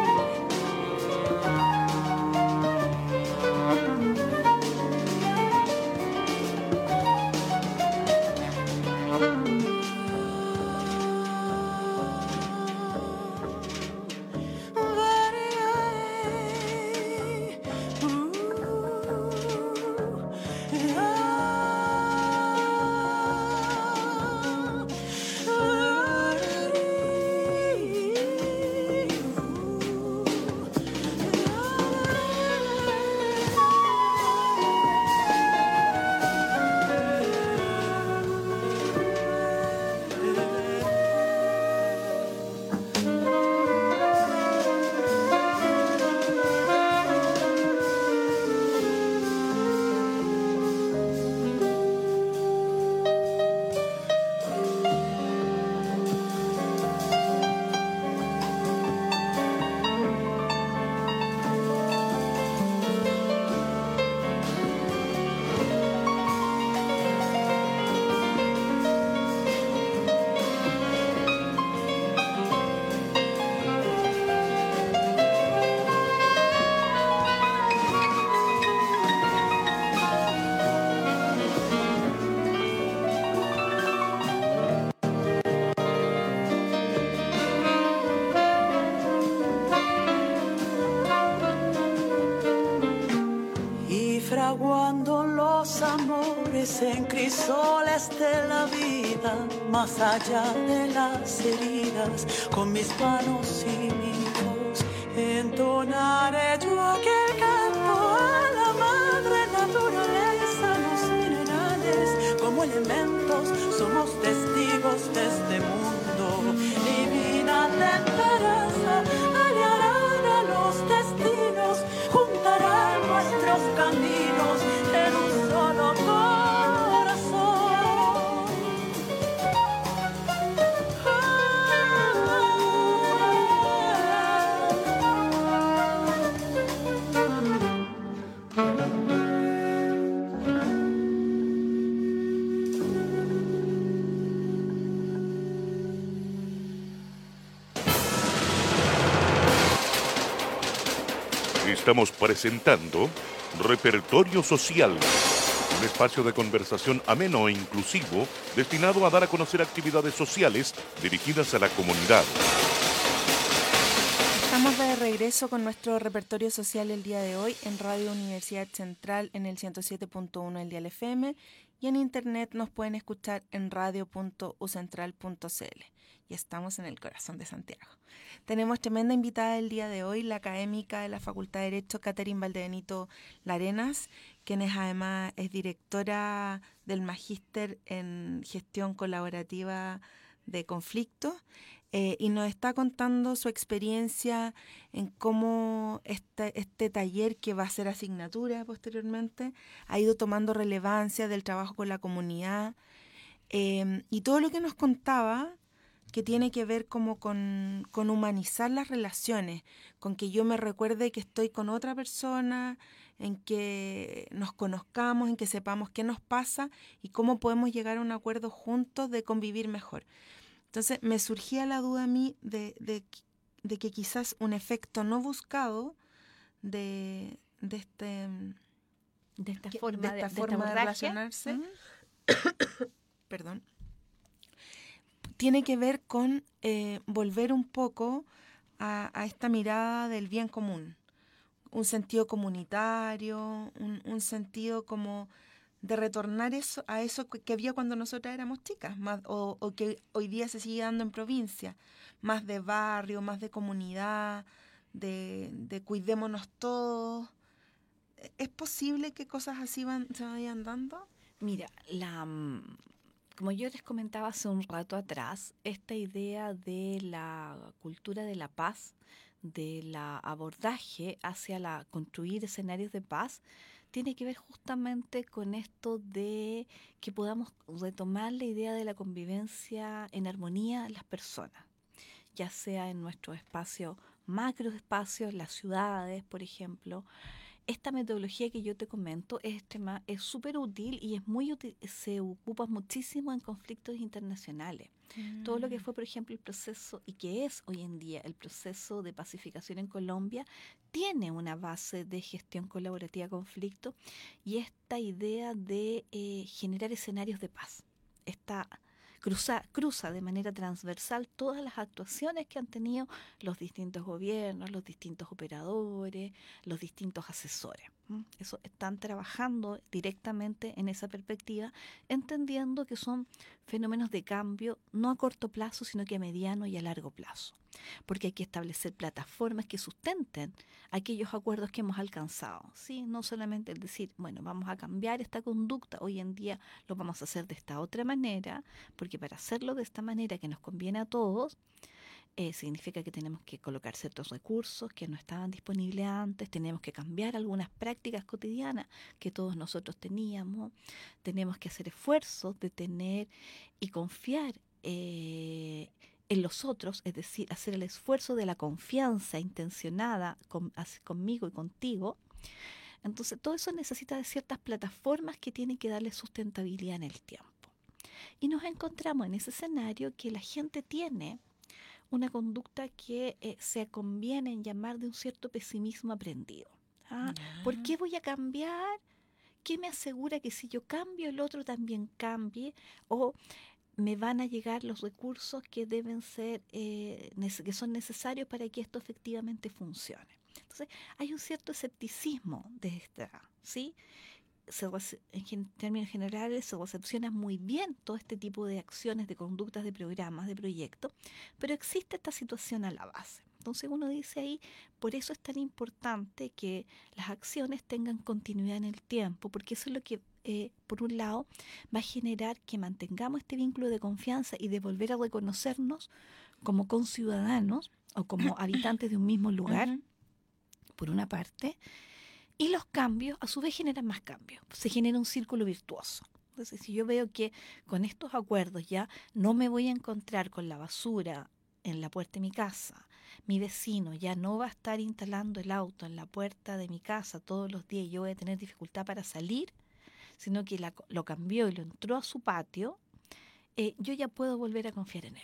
S5: Fraguando los amores en crisoles de la vida, más allá de las heridas, con mis manos y mi voz, entonaré yo aquel canto a la madre naturaleza. Los minerales como elementos somos testigos de este mundo, divina temperanza aliarán a los destinos, juntarán nuestros caminos en un solo corazón.
S1: Estamos presentando Repertorio Social, un espacio de conversación ameno e inclusivo destinado a dar a conocer actividades sociales dirigidas a la comunidad.
S2: Estamos de regreso con nuestro repertorio social el día de hoy en Radio Universidad Central en el ciento siete punto uno del dial F M y en internet nos pueden escuchar en radio punto u central punto c l. Y estamos en el corazón de Santiago. Tenemos tremenda invitada el día de hoy, la académica de la Facultad de Derecho, Catherine Valdebenito Larenas, quien es además es directora del Magíster en Gestión Colaborativa de Conflictos. Eh, y nos está contando su experiencia en cómo este, este taller, que va a ser asignatura posteriormente, ha ido tomando relevancia del trabajo con la comunidad, eh, y todo lo que nos contaba, que tiene que ver como con, con humanizar las relaciones, con que yo me recuerde que estoy con otra persona, en que nos conozcamos, en que sepamos qué nos pasa y cómo podemos llegar a un acuerdo juntos de convivir mejor. Entonces me surgía la duda a mí de, de, de que quizás un efecto no buscado de, de, este,
S3: de esta
S2: que,
S3: forma
S2: de, esta
S3: de,
S2: forma
S3: de,
S2: de relacionarse,
S3: uh-huh.
S2: perdón, tiene que ver con eh, volver un poco a, a esta mirada del bien común, un sentido comunitario, un, un sentido como de retornar eso a eso que había cuando nosotras éramos chicas, más, o, o que hoy día se sigue dando en provincia, más de barrio, más de comunidad, de, de cuidémonos todos. ¿Es posible que cosas así van, se vayan dando?
S3: Mira, la, como yo les comentaba hace un rato atrás, esta idea de la cultura de la paz, de la abordaje hacia la construir escenarios de paz, tiene que ver justamente con esto de que podamos retomar la idea de la convivencia en armonía las personas, ya sea en nuestros espacios, macroespacios, las ciudades, por ejemplo. Esta metodología que yo te comento es tema, es súper útil y es muy útil, se ocupa muchísimo en conflictos internacionales. Mm. Todo lo que fue, por ejemplo, el proceso, y que es hoy en día el proceso de pacificación en Colombia, tiene una base de gestión colaborativa de conflicto y esta idea de eh, generar escenarios de paz. Esta Cruza, cruza de manera transversal todas las actuaciones que han tenido los distintos gobiernos, los distintos operadores, los distintos asesores. ¿Mm? Eso, están trabajando directamente en esa perspectiva, entendiendo que son fenómenos de cambio no a corto plazo, sino que a mediano y a largo plazo. Porque hay que establecer plataformas que sustenten aquellos acuerdos que hemos alcanzado, ¿sí? No solamente el decir, bueno, vamos a cambiar esta conducta, hoy en día lo vamos a hacer de esta otra manera, porque para hacerlo de esta manera que nos conviene a todos, eh, significa que tenemos que colocar ciertos recursos que no estaban disponibles antes, tenemos que cambiar algunas prácticas cotidianas que todos nosotros teníamos, tenemos que hacer esfuerzos de tener y confiar eh, en los otros, es decir, hacer el esfuerzo de la confianza intencionada con, conmigo y contigo. Entonces, todo eso necesita de ciertas plataformas que tienen que darle sustentabilidad en el tiempo. Y nos encontramos en ese escenario que la gente tiene una conducta que eh, se conviene en llamar de un cierto pesimismo aprendido. ¿Ah? ¿Por qué voy a cambiar? ¿Qué me asegura que si yo cambio el otro también cambie? O me van a llegar los recursos que deben ser, eh, que son necesarios para que esto efectivamente funcione. Entonces, hay un cierto escepticismo de esta, ¿sí? Se, en términos generales se recepciona muy bien todo este tipo de acciones, de conductas, de programas, de proyectos, pero existe esta situación a la base. Entonces uno dice ahí, por eso es tan importante que las acciones tengan continuidad en el tiempo, porque eso es lo que, eh, por un lado, va a generar que mantengamos este vínculo de confianza y de volver a reconocernos como conciudadanos o como habitantes de un mismo lugar, uh-huh. por una parte, y los cambios a su vez generan más cambios, se genera un círculo virtuoso. Entonces, si yo veo que con estos acuerdos ya no me voy a encontrar con la basura en la puerta de mi casa, mi vecino ya no va a estar instalando el auto en la puerta de mi casa todos los días y yo voy a tener dificultad para salir, sino que la, lo cambió y lo entró a su patio, eh, yo ya puedo volver a confiar en él.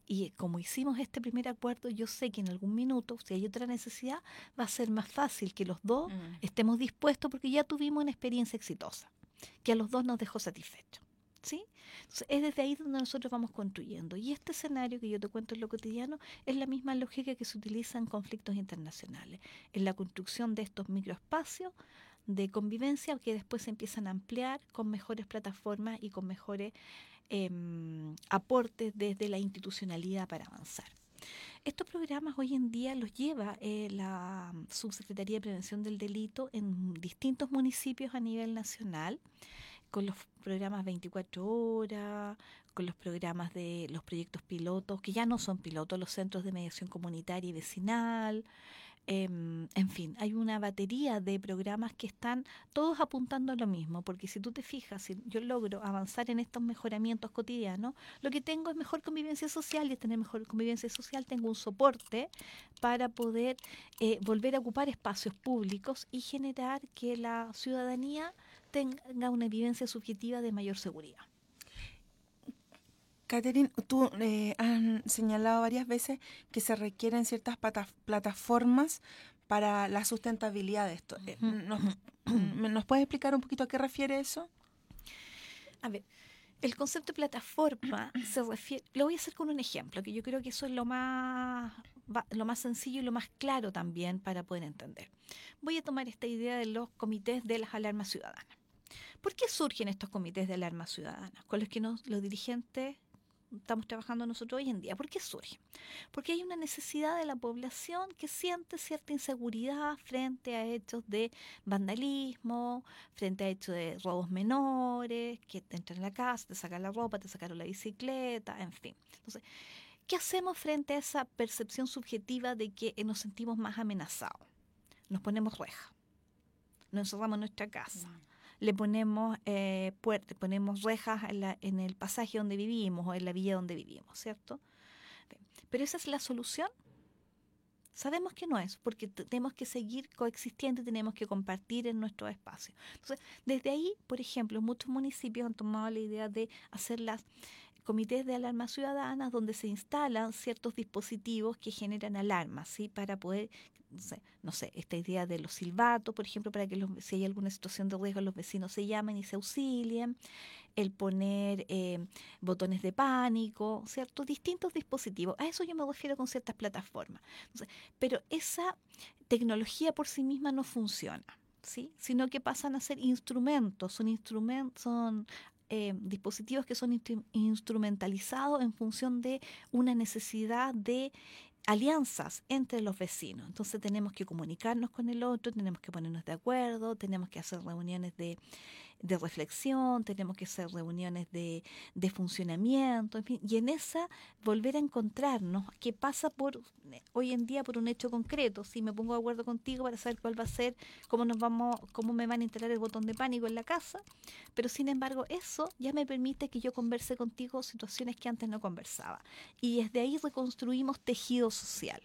S3: Y como hicimos este primer acuerdo, yo sé que en algún minuto, si hay otra necesidad, va a ser más fácil que los dos mm. estemos dispuestos, porque ya tuvimos una experiencia exitosa, que a los dos nos dejó satisfechos. ¿Sí? Entonces, es desde ahí donde nosotros vamos construyendo. Y este escenario que yo te cuento en lo cotidiano es la misma lógica que se utiliza en conflictos internacionales, en la construcción de estos microespacios de convivencia que después se empiezan a ampliar con mejores plataformas y con mejores eh, aportes desde la institucionalidad para avanzar. Estos programas hoy en día los lleva eh, la Subsecretaría de Prevención del Delito en distintos municipios a nivel nacional, con los programas veinticuatro horas, con los programas de los proyectos pilotos, que ya no son pilotos, los centros de mediación comunitaria y vecinal. Eh, en fin, hay una batería de programas que están todos apuntando a lo mismo, porque si tú te fijas, si yo logro avanzar en estos mejoramientos cotidianos, lo que tengo es mejor convivencia social, y al tener mejor convivencia social tengo un soporte para poder eh, volver a ocupar espacios públicos y generar que la ciudadanía tenga una vivencia subjetiva de mayor seguridad.
S2: Catherine, tú eh, has señalado varias veces que se requieren ciertas pata- plataformas para la sustentabilidad de esto. Eh, ¿nos, ¿Nos puedes explicar un poquito a qué refiere eso?
S3: A ver, el concepto de plataforma se refiere, lo voy a hacer con un ejemplo, que yo creo que eso es lo más, lo más sencillo y lo más claro también para poder entender. Voy a tomar esta idea de los comités de las alarmas ciudadanas. ¿Por qué surgen estos comités de alarmas ciudadanas con los que nos, los dirigentes estamos trabajando nosotros hoy en día? ¿Por qué surgen? Porque hay una necesidad de la población que siente cierta inseguridad frente a hechos de vandalismo, frente a hechos de robos menores, que te entran en la casa, te sacan la ropa, te sacaron la bicicleta, en fin. Entonces, ¿qué hacemos frente a esa percepción subjetiva de que nos sentimos más amenazados? Nos ponemos reja, nos encerramos en nuestra casa. Mm. Le ponemos eh, puertas, ponemos rejas en, la, en el pasaje donde vivimos o en la villa donde vivimos, ¿cierto? Pero esa es la solución. Sabemos que no es, porque tenemos que seguir coexistiendo y tenemos que compartir en nuestro espacio. Entonces, desde ahí, por ejemplo, muchos municipios han tomado la idea de hacer las comités de alarmas ciudadanas donde se instalan ciertos dispositivos que generan alarmas, ¿sí? Para poder, no sé, no sé, esta idea de los silbatos, por ejemplo, para que los, si hay alguna situación de riesgo los vecinos se llamen y se auxilien, el poner eh, botones de pánico, ¿cierto? Distintos dispositivos. A eso yo me refiero con ciertas plataformas. Entonces, pero esa tecnología por sí misma no funciona, ¿sí? Sino que pasan a ser instrumentos, son instrumentos, son Eh, dispositivos que son instru- instrumentalizados en función de una necesidad de alianzas entre los vecinos. Entonces tenemos que comunicarnos con el otro, tenemos que ponernos de acuerdo, tenemos que hacer reuniones de, de reflexión, tenemos que hacer reuniones de, de funcionamiento, en fin, y en esa volver a encontrarnos, que pasa por hoy en día por un hecho concreto. Si me pongo de acuerdo contigo para saber cuál va a ser, cómo nos vamos, cómo me van a instalar el botón de pánico en la casa, pero sin embargo eso ya me permite que yo converse contigo situaciones que antes no conversaba, y desde ahí reconstruimos tejido social.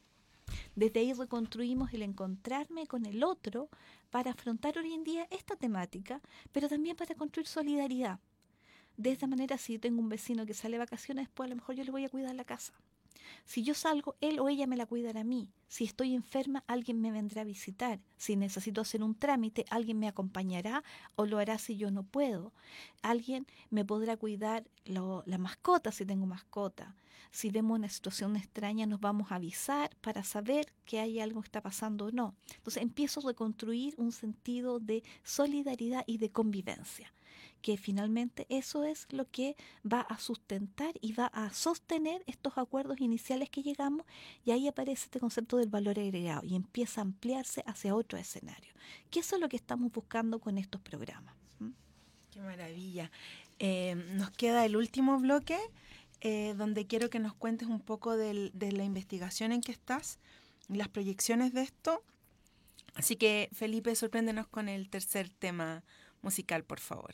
S3: Desde ahí reconstruimos el encontrarme con el otro para afrontar hoy en día esta temática, pero también para construir solidaridad. De esta manera, si yo tengo un vecino que sale de vacaciones, después a lo mejor yo le voy a cuidar la casa. Si yo salgo, él o ella me la cuidará a mí. Si estoy enferma, alguien me vendrá a visitar. Si necesito hacer un trámite, alguien me acompañará o lo hará si yo no puedo. Alguien me podrá cuidar lo, la mascota si tengo mascota. Si vemos una situación extraña, nos vamos a avisar para saber que hay algo que está pasando o no. Entonces empiezo a reconstruir un sentido de solidaridad y de convivencia, que finalmente eso es lo que va a sustentar y va a sostener estos acuerdos iniciales que llegamos, y ahí aparece este concepto del valor agregado y empieza a ampliarse hacia otro escenario, que eso es lo que estamos buscando con estos programas. ¿Mm?
S2: Qué maravilla. Eh, nos queda el último bloque, eh, donde quiero que nos cuentes un poco del, de la investigación en que estás, las proyecciones de esto. Así que, Felipe, sorpréndenos con el tercer tema musical, por favor.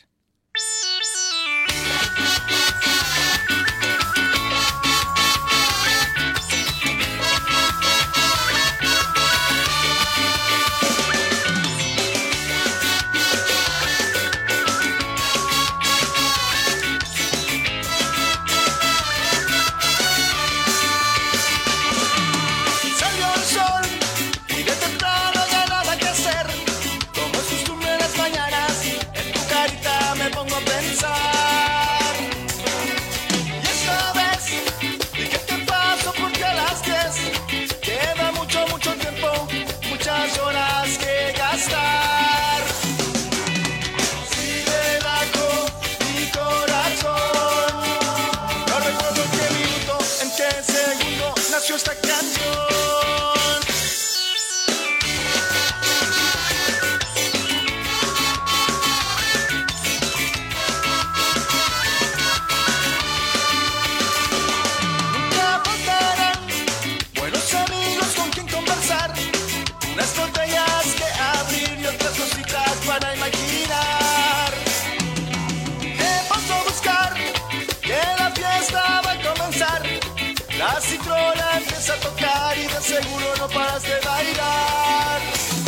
S6: seguro no paras de bailar.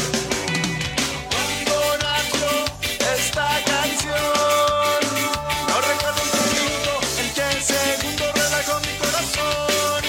S6: Cuando nació esta canción, no recuerdo un minuto en que en segundo relajó mi corazón.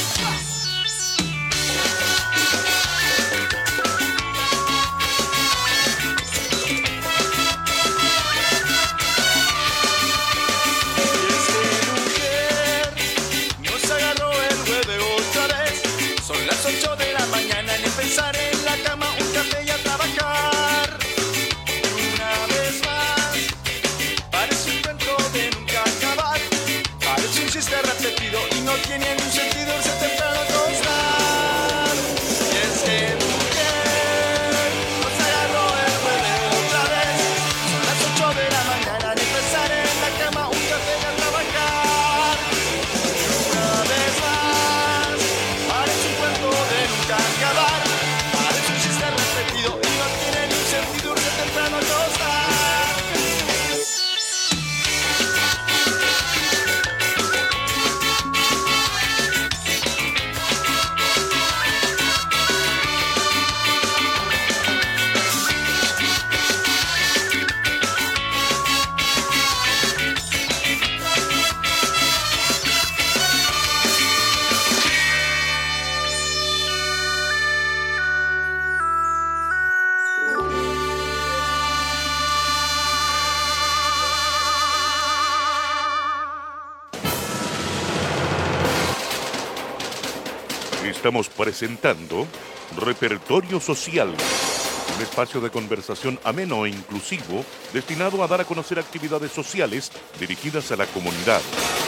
S6: Y esta mujer nos agarró el huevo otra vez. Son las ocho de la mañana, ni pensar en la cama, un café y a trabajar. Una vez más, parece un cuento de nunca acabar. Parece un chiste repetido y no tiene ni un sentido irse temprano a acostar. Y es que mujer nos agarró el huevo otra vez. Son las ocho de la mañana, ni pensar en la cama, un café y a trabajar. Una vez más, parece un cuento de nunca acabar. Parece un chiste repetido y no tiene ni un sentido irse temprano a acostar.
S1: Estamos presentando Repertorio Social, un espacio de conversación ameno e inclusivo destinado a dar a conocer actividades sociales dirigidas a la comunidad.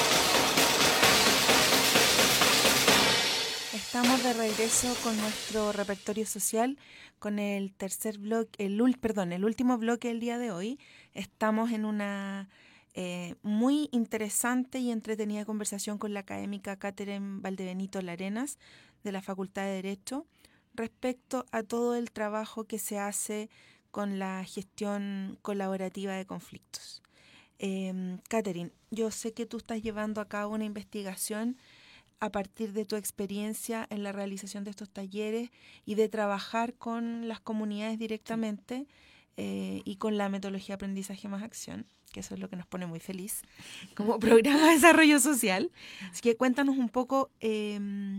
S2: Estamos de regreso con nuestro repertorio social, con el tercer bloque, el, ul- perdón, el último bloque del día de hoy. Estamos en una eh, muy interesante y entretenida conversación con la académica Catherine Valdebenito Larenas, de la Facultad de Derecho, respecto a todo el trabajo que se hace con la gestión colaborativa de conflictos. Eh, Catherine, yo sé que tú estás llevando a cabo una investigación a partir de tu experiencia en la realización de estos talleres y de trabajar con las comunidades directamente eh, y con la metodología Aprendizaje más Acción, que eso es lo que nos pone muy feliz como programa de desarrollo social. Así que cuéntanos un poco eh,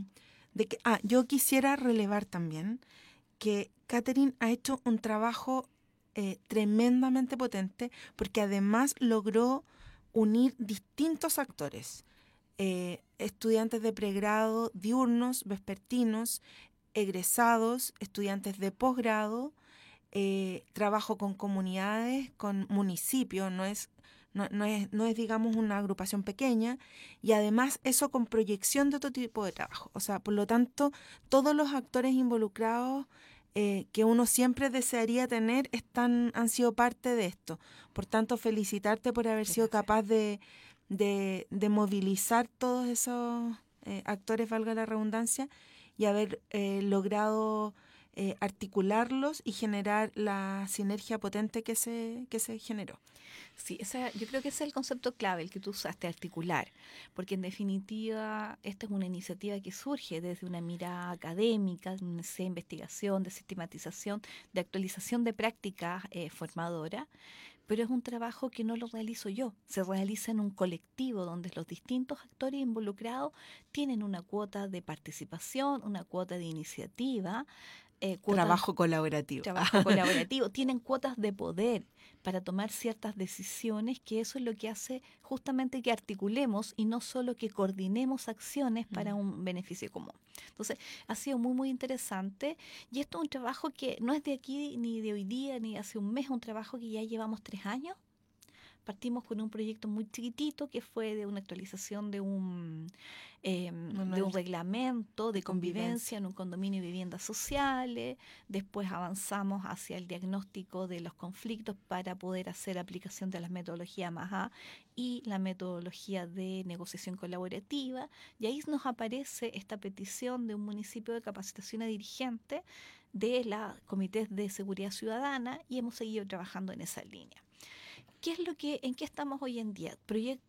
S2: de que... Ah, yo quisiera relevar también que Catherine ha hecho un trabajo eh, tremendamente potente porque además logró unir distintos actores. Eh, estudiantes de pregrado diurnos, vespertinos, egresados, estudiantes de posgrado, eh, trabajo con comunidades, con municipios, no es, no, no, es, no es, digamos, una agrupación pequeña, y además eso con proyección de otro tipo de trabajo. O sea, por lo tanto, todos los actores involucrados eh, que uno siempre desearía tener están, han sido parte de esto. Por tanto, felicitarte por haber sido capaz de De, de movilizar todos esos eh, actores, valga la redundancia, y haber eh, logrado eh, articularlos y generar la sinergia potente que se, que se generó.
S3: Sí, esa, yo creo que ese es el concepto clave, el que tú usaste, articular, porque en definitiva esta es una iniciativa que surge desde una mirada académica, de una investigación, de sistematización, de actualización de prácticas eh, formadoras, pero es un trabajo que no lo realizo yo, se realiza en un colectivo donde los distintos actores involucrados tienen una cuota de participación, una cuota de iniciativa. Eh, cuotas,
S2: trabajo colaborativo.
S3: Trabajo colaborativo. Tienen cuotas de poder para tomar ciertas decisiones, que eso es lo que hace justamente que articulemos y no solo que coordinemos acciones para un beneficio común. Entonces, ha sido muy, muy interesante y esto es un trabajo que no es de aquí ni de hoy día ni hace un mes, es un trabajo que ya llevamos tres años. Partimos con un proyecto muy chiquitito que fue de una actualización de un, eh, bueno, de un reglamento de convivencia, convivencia en un condominio y viviendas sociales. Después avanzamos hacia el diagnóstico de los conflictos para poder hacer aplicación de las metodologías M A H A y la metodología de negociación colaborativa. Y ahí nos aparece esta petición de un municipio de capacitación a dirigentes de la Comités de Seguridad Ciudadana y hemos seguido trabajando en esa línea. ¿Qué es lo que, en qué estamos hoy en día? Proyectos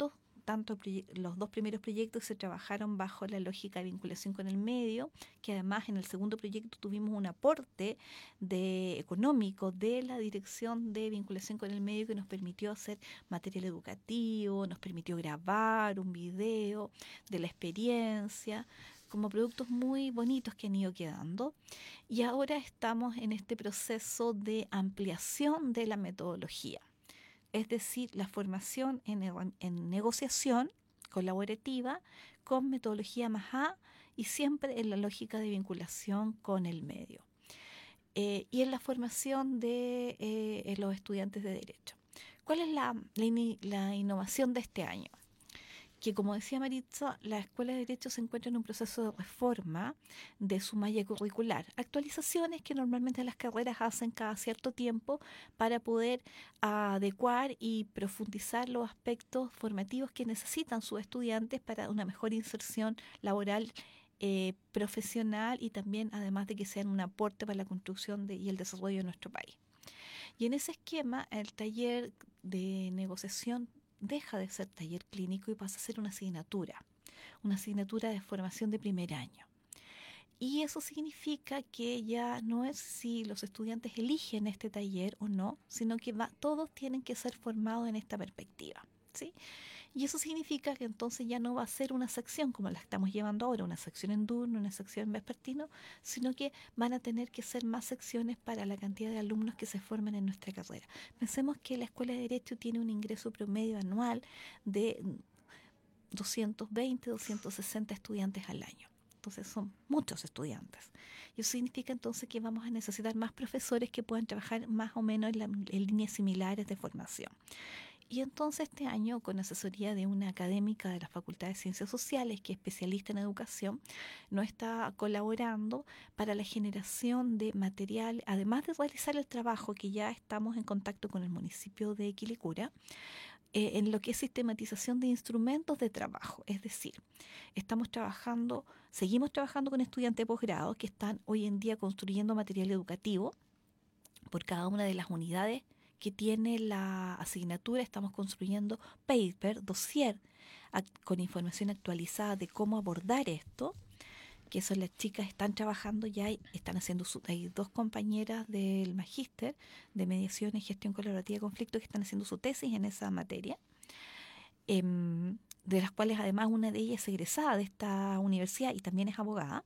S3: tanto los dos primeros proyectos se trabajaron bajo la lógica de vinculación con el medio, que además en el segundo proyecto tuvimos un aporte de, económico de la Dirección de Vinculación con el Medio que nos permitió hacer material educativo, nos permitió grabar un video de la experiencia, como productos muy bonitos que han ido quedando. Y ahora estamos en este proceso de ampliación de la metodología. Es decir, la formación en, en negociación colaborativa con metodología más A y siempre en la lógica de vinculación con el medio. Eh, y en la formación de eh, los estudiantes de Derecho. ¿Cuál es la, la, in, la innovación de este año? Que, como decía Maritza, la Escuela de Derecho se encuentra en un proceso de reforma de su malla curricular. Actualizaciones que normalmente las carreras hacen cada cierto tiempo para poder adecuar y profundizar los aspectos formativos que necesitan sus estudiantes para una mejor inserción laboral, eh, profesional y también, además de que sean un aporte para la construcción de, y el desarrollo de nuestro país. Y en ese esquema, el taller de negociación deja de ser taller clínico y pasa a ser una asignatura, una asignatura de formación de primer año. Y eso significa que ya no es si los estudiantes eligen este taller o no, sino que va, todos tienen que ser formados en esta perspectiva, ¿sí? Y eso significa que entonces ya no va a ser una sección como la estamos llevando ahora, una sección en diurno, una sección en vespertino, sino que van a tener que ser más secciones para la cantidad de alumnos que se forman en nuestra carrera. Pensemos que la Escuela de Derecho tiene un ingreso promedio anual de doscientos veinte, doscientos sesenta estudiantes al año. Entonces son muchos estudiantes. Y eso significa entonces que vamos a necesitar más profesores que puedan trabajar más o menos en, la, en líneas similares de formación. Y entonces este año, con asesoría de una académica de la Facultad de Ciencias Sociales, que es especialista en educación, nos está colaborando para la generación de material, además de realizar el trabajo que ya estamos en contacto con el municipio de Quilicura, eh, en lo que es sistematización de instrumentos de trabajo. Es decir, estamos trabajando, seguimos trabajando con estudiantes de posgrado que están hoy en día construyendo material educativo por cada una de las unidades que tiene la asignatura. Estamos construyendo paper, dossier, con información actualizada de cómo abordar esto, que eso las chicas están trabajando ya, y están haciendo, su, hay dos compañeras del magíster de mediación y gestión colaborativa de conflictos que están haciendo su tesis en esa materia, eh, de las cuales además una de ellas es egresada de esta universidad y también es abogada.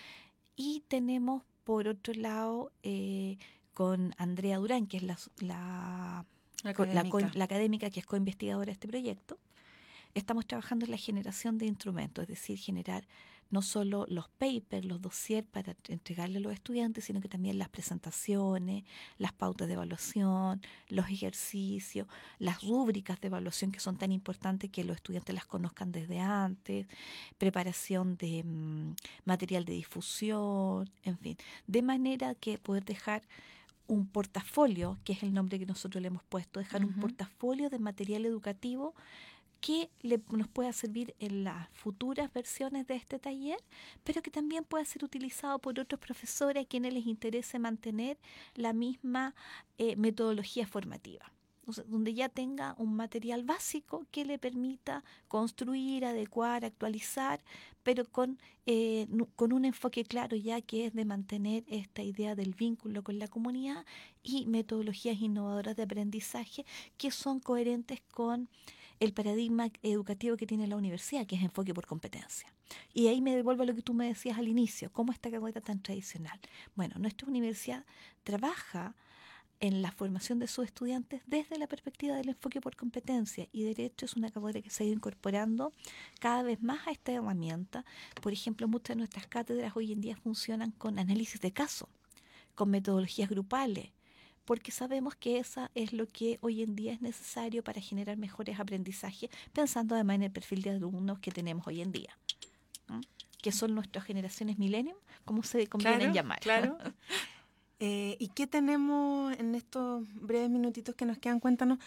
S3: Y tenemos por otro lado eh, con Andrea Durán, que es la, la,
S2: la, académica.
S3: la, la académica que es coinvestigadora de este proyecto. Estamos trabajando en la generación de instrumentos, es decir, generar no solo los papers, los dossiers para entregarle a los estudiantes, sino que también las presentaciones, las pautas de evaluación, los ejercicios, las rúbricas de evaluación que son tan importantes que los estudiantes las conozcan desde antes, preparación de mmm, material de difusión, en fin, de manera que poder dejar un portafolio, que es el nombre que nosotros le hemos puesto, dejar uh-huh. un portafolio de material educativo que le, nos pueda servir en las futuras versiones de este taller, pero que también pueda ser utilizado por otros profesores a quienes les interese mantener la misma eh, metodología formativa. O sea, donde ya tenga un material básico que le permita construir, adecuar, actualizar, pero con, eh, con un enfoque claro ya que es de mantener esta idea del vínculo con la comunidad y metodologías innovadoras de aprendizaje que son coherentes con el paradigma educativo que tiene la universidad, que es enfoque por competencia. Y ahí me devuelvo a lo que tú me decías al inicio, ¿cómo esta carrera tan tradicional? Bueno, nuestra universidad trabaja en la formación de sus estudiantes desde la perspectiva del enfoque por competencia, y Derecho es una carrera que se ha ido incorporando cada vez más a esta herramienta. Por ejemplo, muchas de nuestras cátedras hoy en día funcionan con análisis de caso, con metodologías grupales, porque sabemos que esa es lo que hoy en día es necesario para generar mejores aprendizajes, pensando además en el perfil de alumnos que tenemos hoy en día, ¿no? Que son nuestras generaciones millennium, como se conviene
S2: claro,
S3: llamar.
S2: Claro. Eh, ¿Y qué tenemos en estos breves minutitos que nos quedan? Cuéntanos,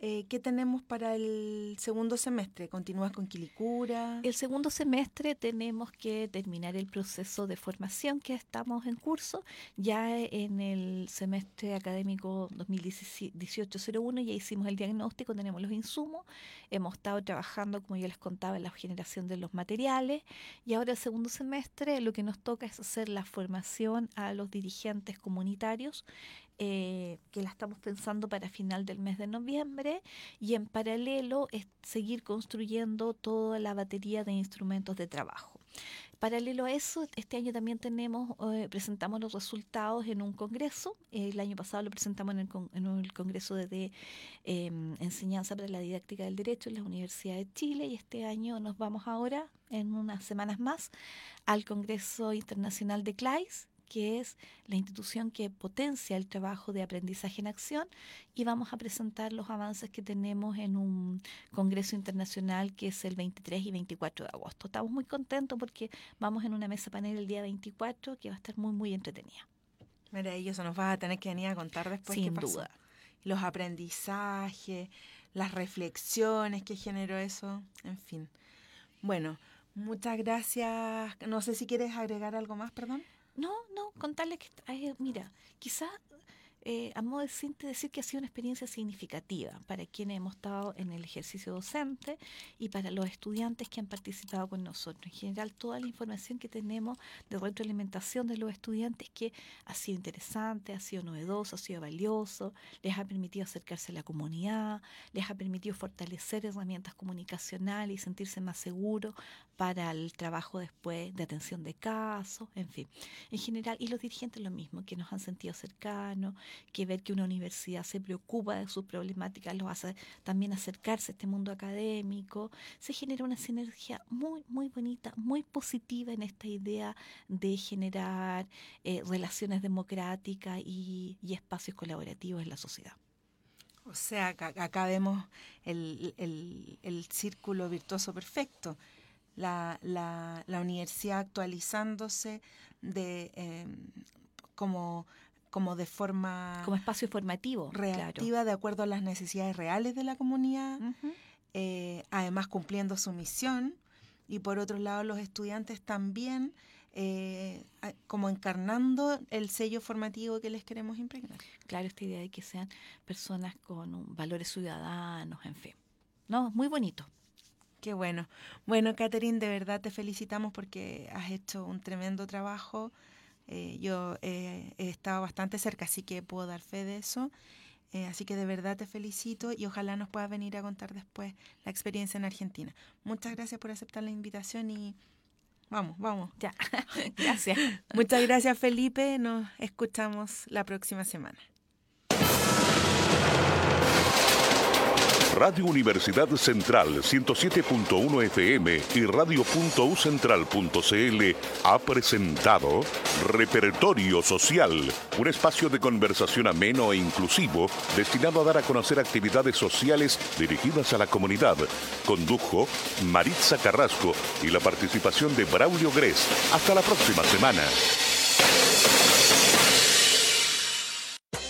S2: eh, ¿qué tenemos para el segundo semestre? ¿Continúas con Quilicura?
S3: El segundo semestre tenemos que terminar el proceso de formación que estamos en curso. Ya en el semestre académico dos mil dieciocho cero uno ya hicimos el diagnóstico, tenemos los insumos, hemos estado trabajando, como yo les contaba, en la generación de los materiales, y ahora el segundo semestre lo que nos toca es hacer la formación a los dirigentes comunitarios, eh, que la estamos pensando para final del mes de noviembre, y en paralelo es seguir construyendo toda la batería de instrumentos de trabajo. Paralelo a eso, este año también tenemos, eh, presentamos los resultados en un congreso. Eh, el año pasado lo presentamos en el, con, en el Congreso de, de eh, Enseñanza para la Didáctica del Derecho en la Universidad de Chile, y este año nos vamos ahora, en unas semanas más, al Congreso Internacional de C L A I S, que es la institución que potencia el trabajo de aprendizaje en acción, y vamos a presentar los avances que tenemos en un congreso internacional que es el veintitrés y veinticuatro de agosto. Estamos muy contentos porque vamos en una mesa panel el día veinticuatro que va a estar muy, muy entretenida.
S2: Maravilloso, nos vas a tener que venir a contar después
S3: Sin
S2: qué pasó.
S3: duda.
S2: Los aprendizajes, las reflexiones que generó eso, en fin. Bueno, muchas gracias. No sé si quieres agregar algo más, perdón.
S3: No, no, contarles que, eh, mira, quizás eh, a modo de síntesis decir que ha sido una experiencia significativa para quienes hemos estado en el ejercicio docente y para los estudiantes que han participado con nosotros. En general, toda la información que tenemos de retroalimentación de los estudiantes que ha sido interesante, ha sido novedoso, ha sido valioso, les ha permitido acercarse a la comunidad, les ha permitido fortalecer herramientas comunicacionales y sentirse más seguros para el trabajo después de atención de casos, en fin. En general, y los dirigentes lo mismo, que nos han sentido cercanos, que ver que una universidad se preocupa de sus problemáticas los hace también acercarse a este mundo académico. Se genera una sinergia muy, muy bonita, muy positiva en esta idea de generar eh, relaciones democráticas y, y espacios colaborativos en la sociedad.
S2: O sea, acá, acá vemos el, el, el círculo virtuoso perfecto. La, la, la universidad actualizándose de eh, como, como de forma
S3: como espacio formativo,
S2: reactiva, claro, de acuerdo a las necesidades reales de la comunidad, uh-huh. eh, además cumpliendo su misión, y por otro lado los estudiantes también eh, como encarnando el sello formativo que les queremos impregnar.
S3: Claro, esta idea de que sean personas con um, valores ciudadanos, en fin. No, muy bonito.
S2: Qué bueno. Bueno, Catherine, de verdad te felicitamos porque has hecho un tremendo trabajo. Eh, yo eh, he estado bastante cerca, así que puedo dar fe de eso. Eh, así que de verdad te felicito y ojalá nos puedas venir a contar después la experiencia en Argentina. Muchas gracias por aceptar la invitación y vamos, vamos.
S3: Ya, gracias.
S2: Muchas gracias, Felipe. Nos escuchamos la próxima semana.
S1: Radio Universidad Central ciento siete punto uno F M y radio punto u central punto c l ha presentado Repertorio Social, un espacio de conversación ameno e inclusivo destinado a dar a conocer actividades sociales dirigidas a la comunidad. Condujo Maritza Carrasco y la participación de Braulio Gress. Hasta la próxima semana.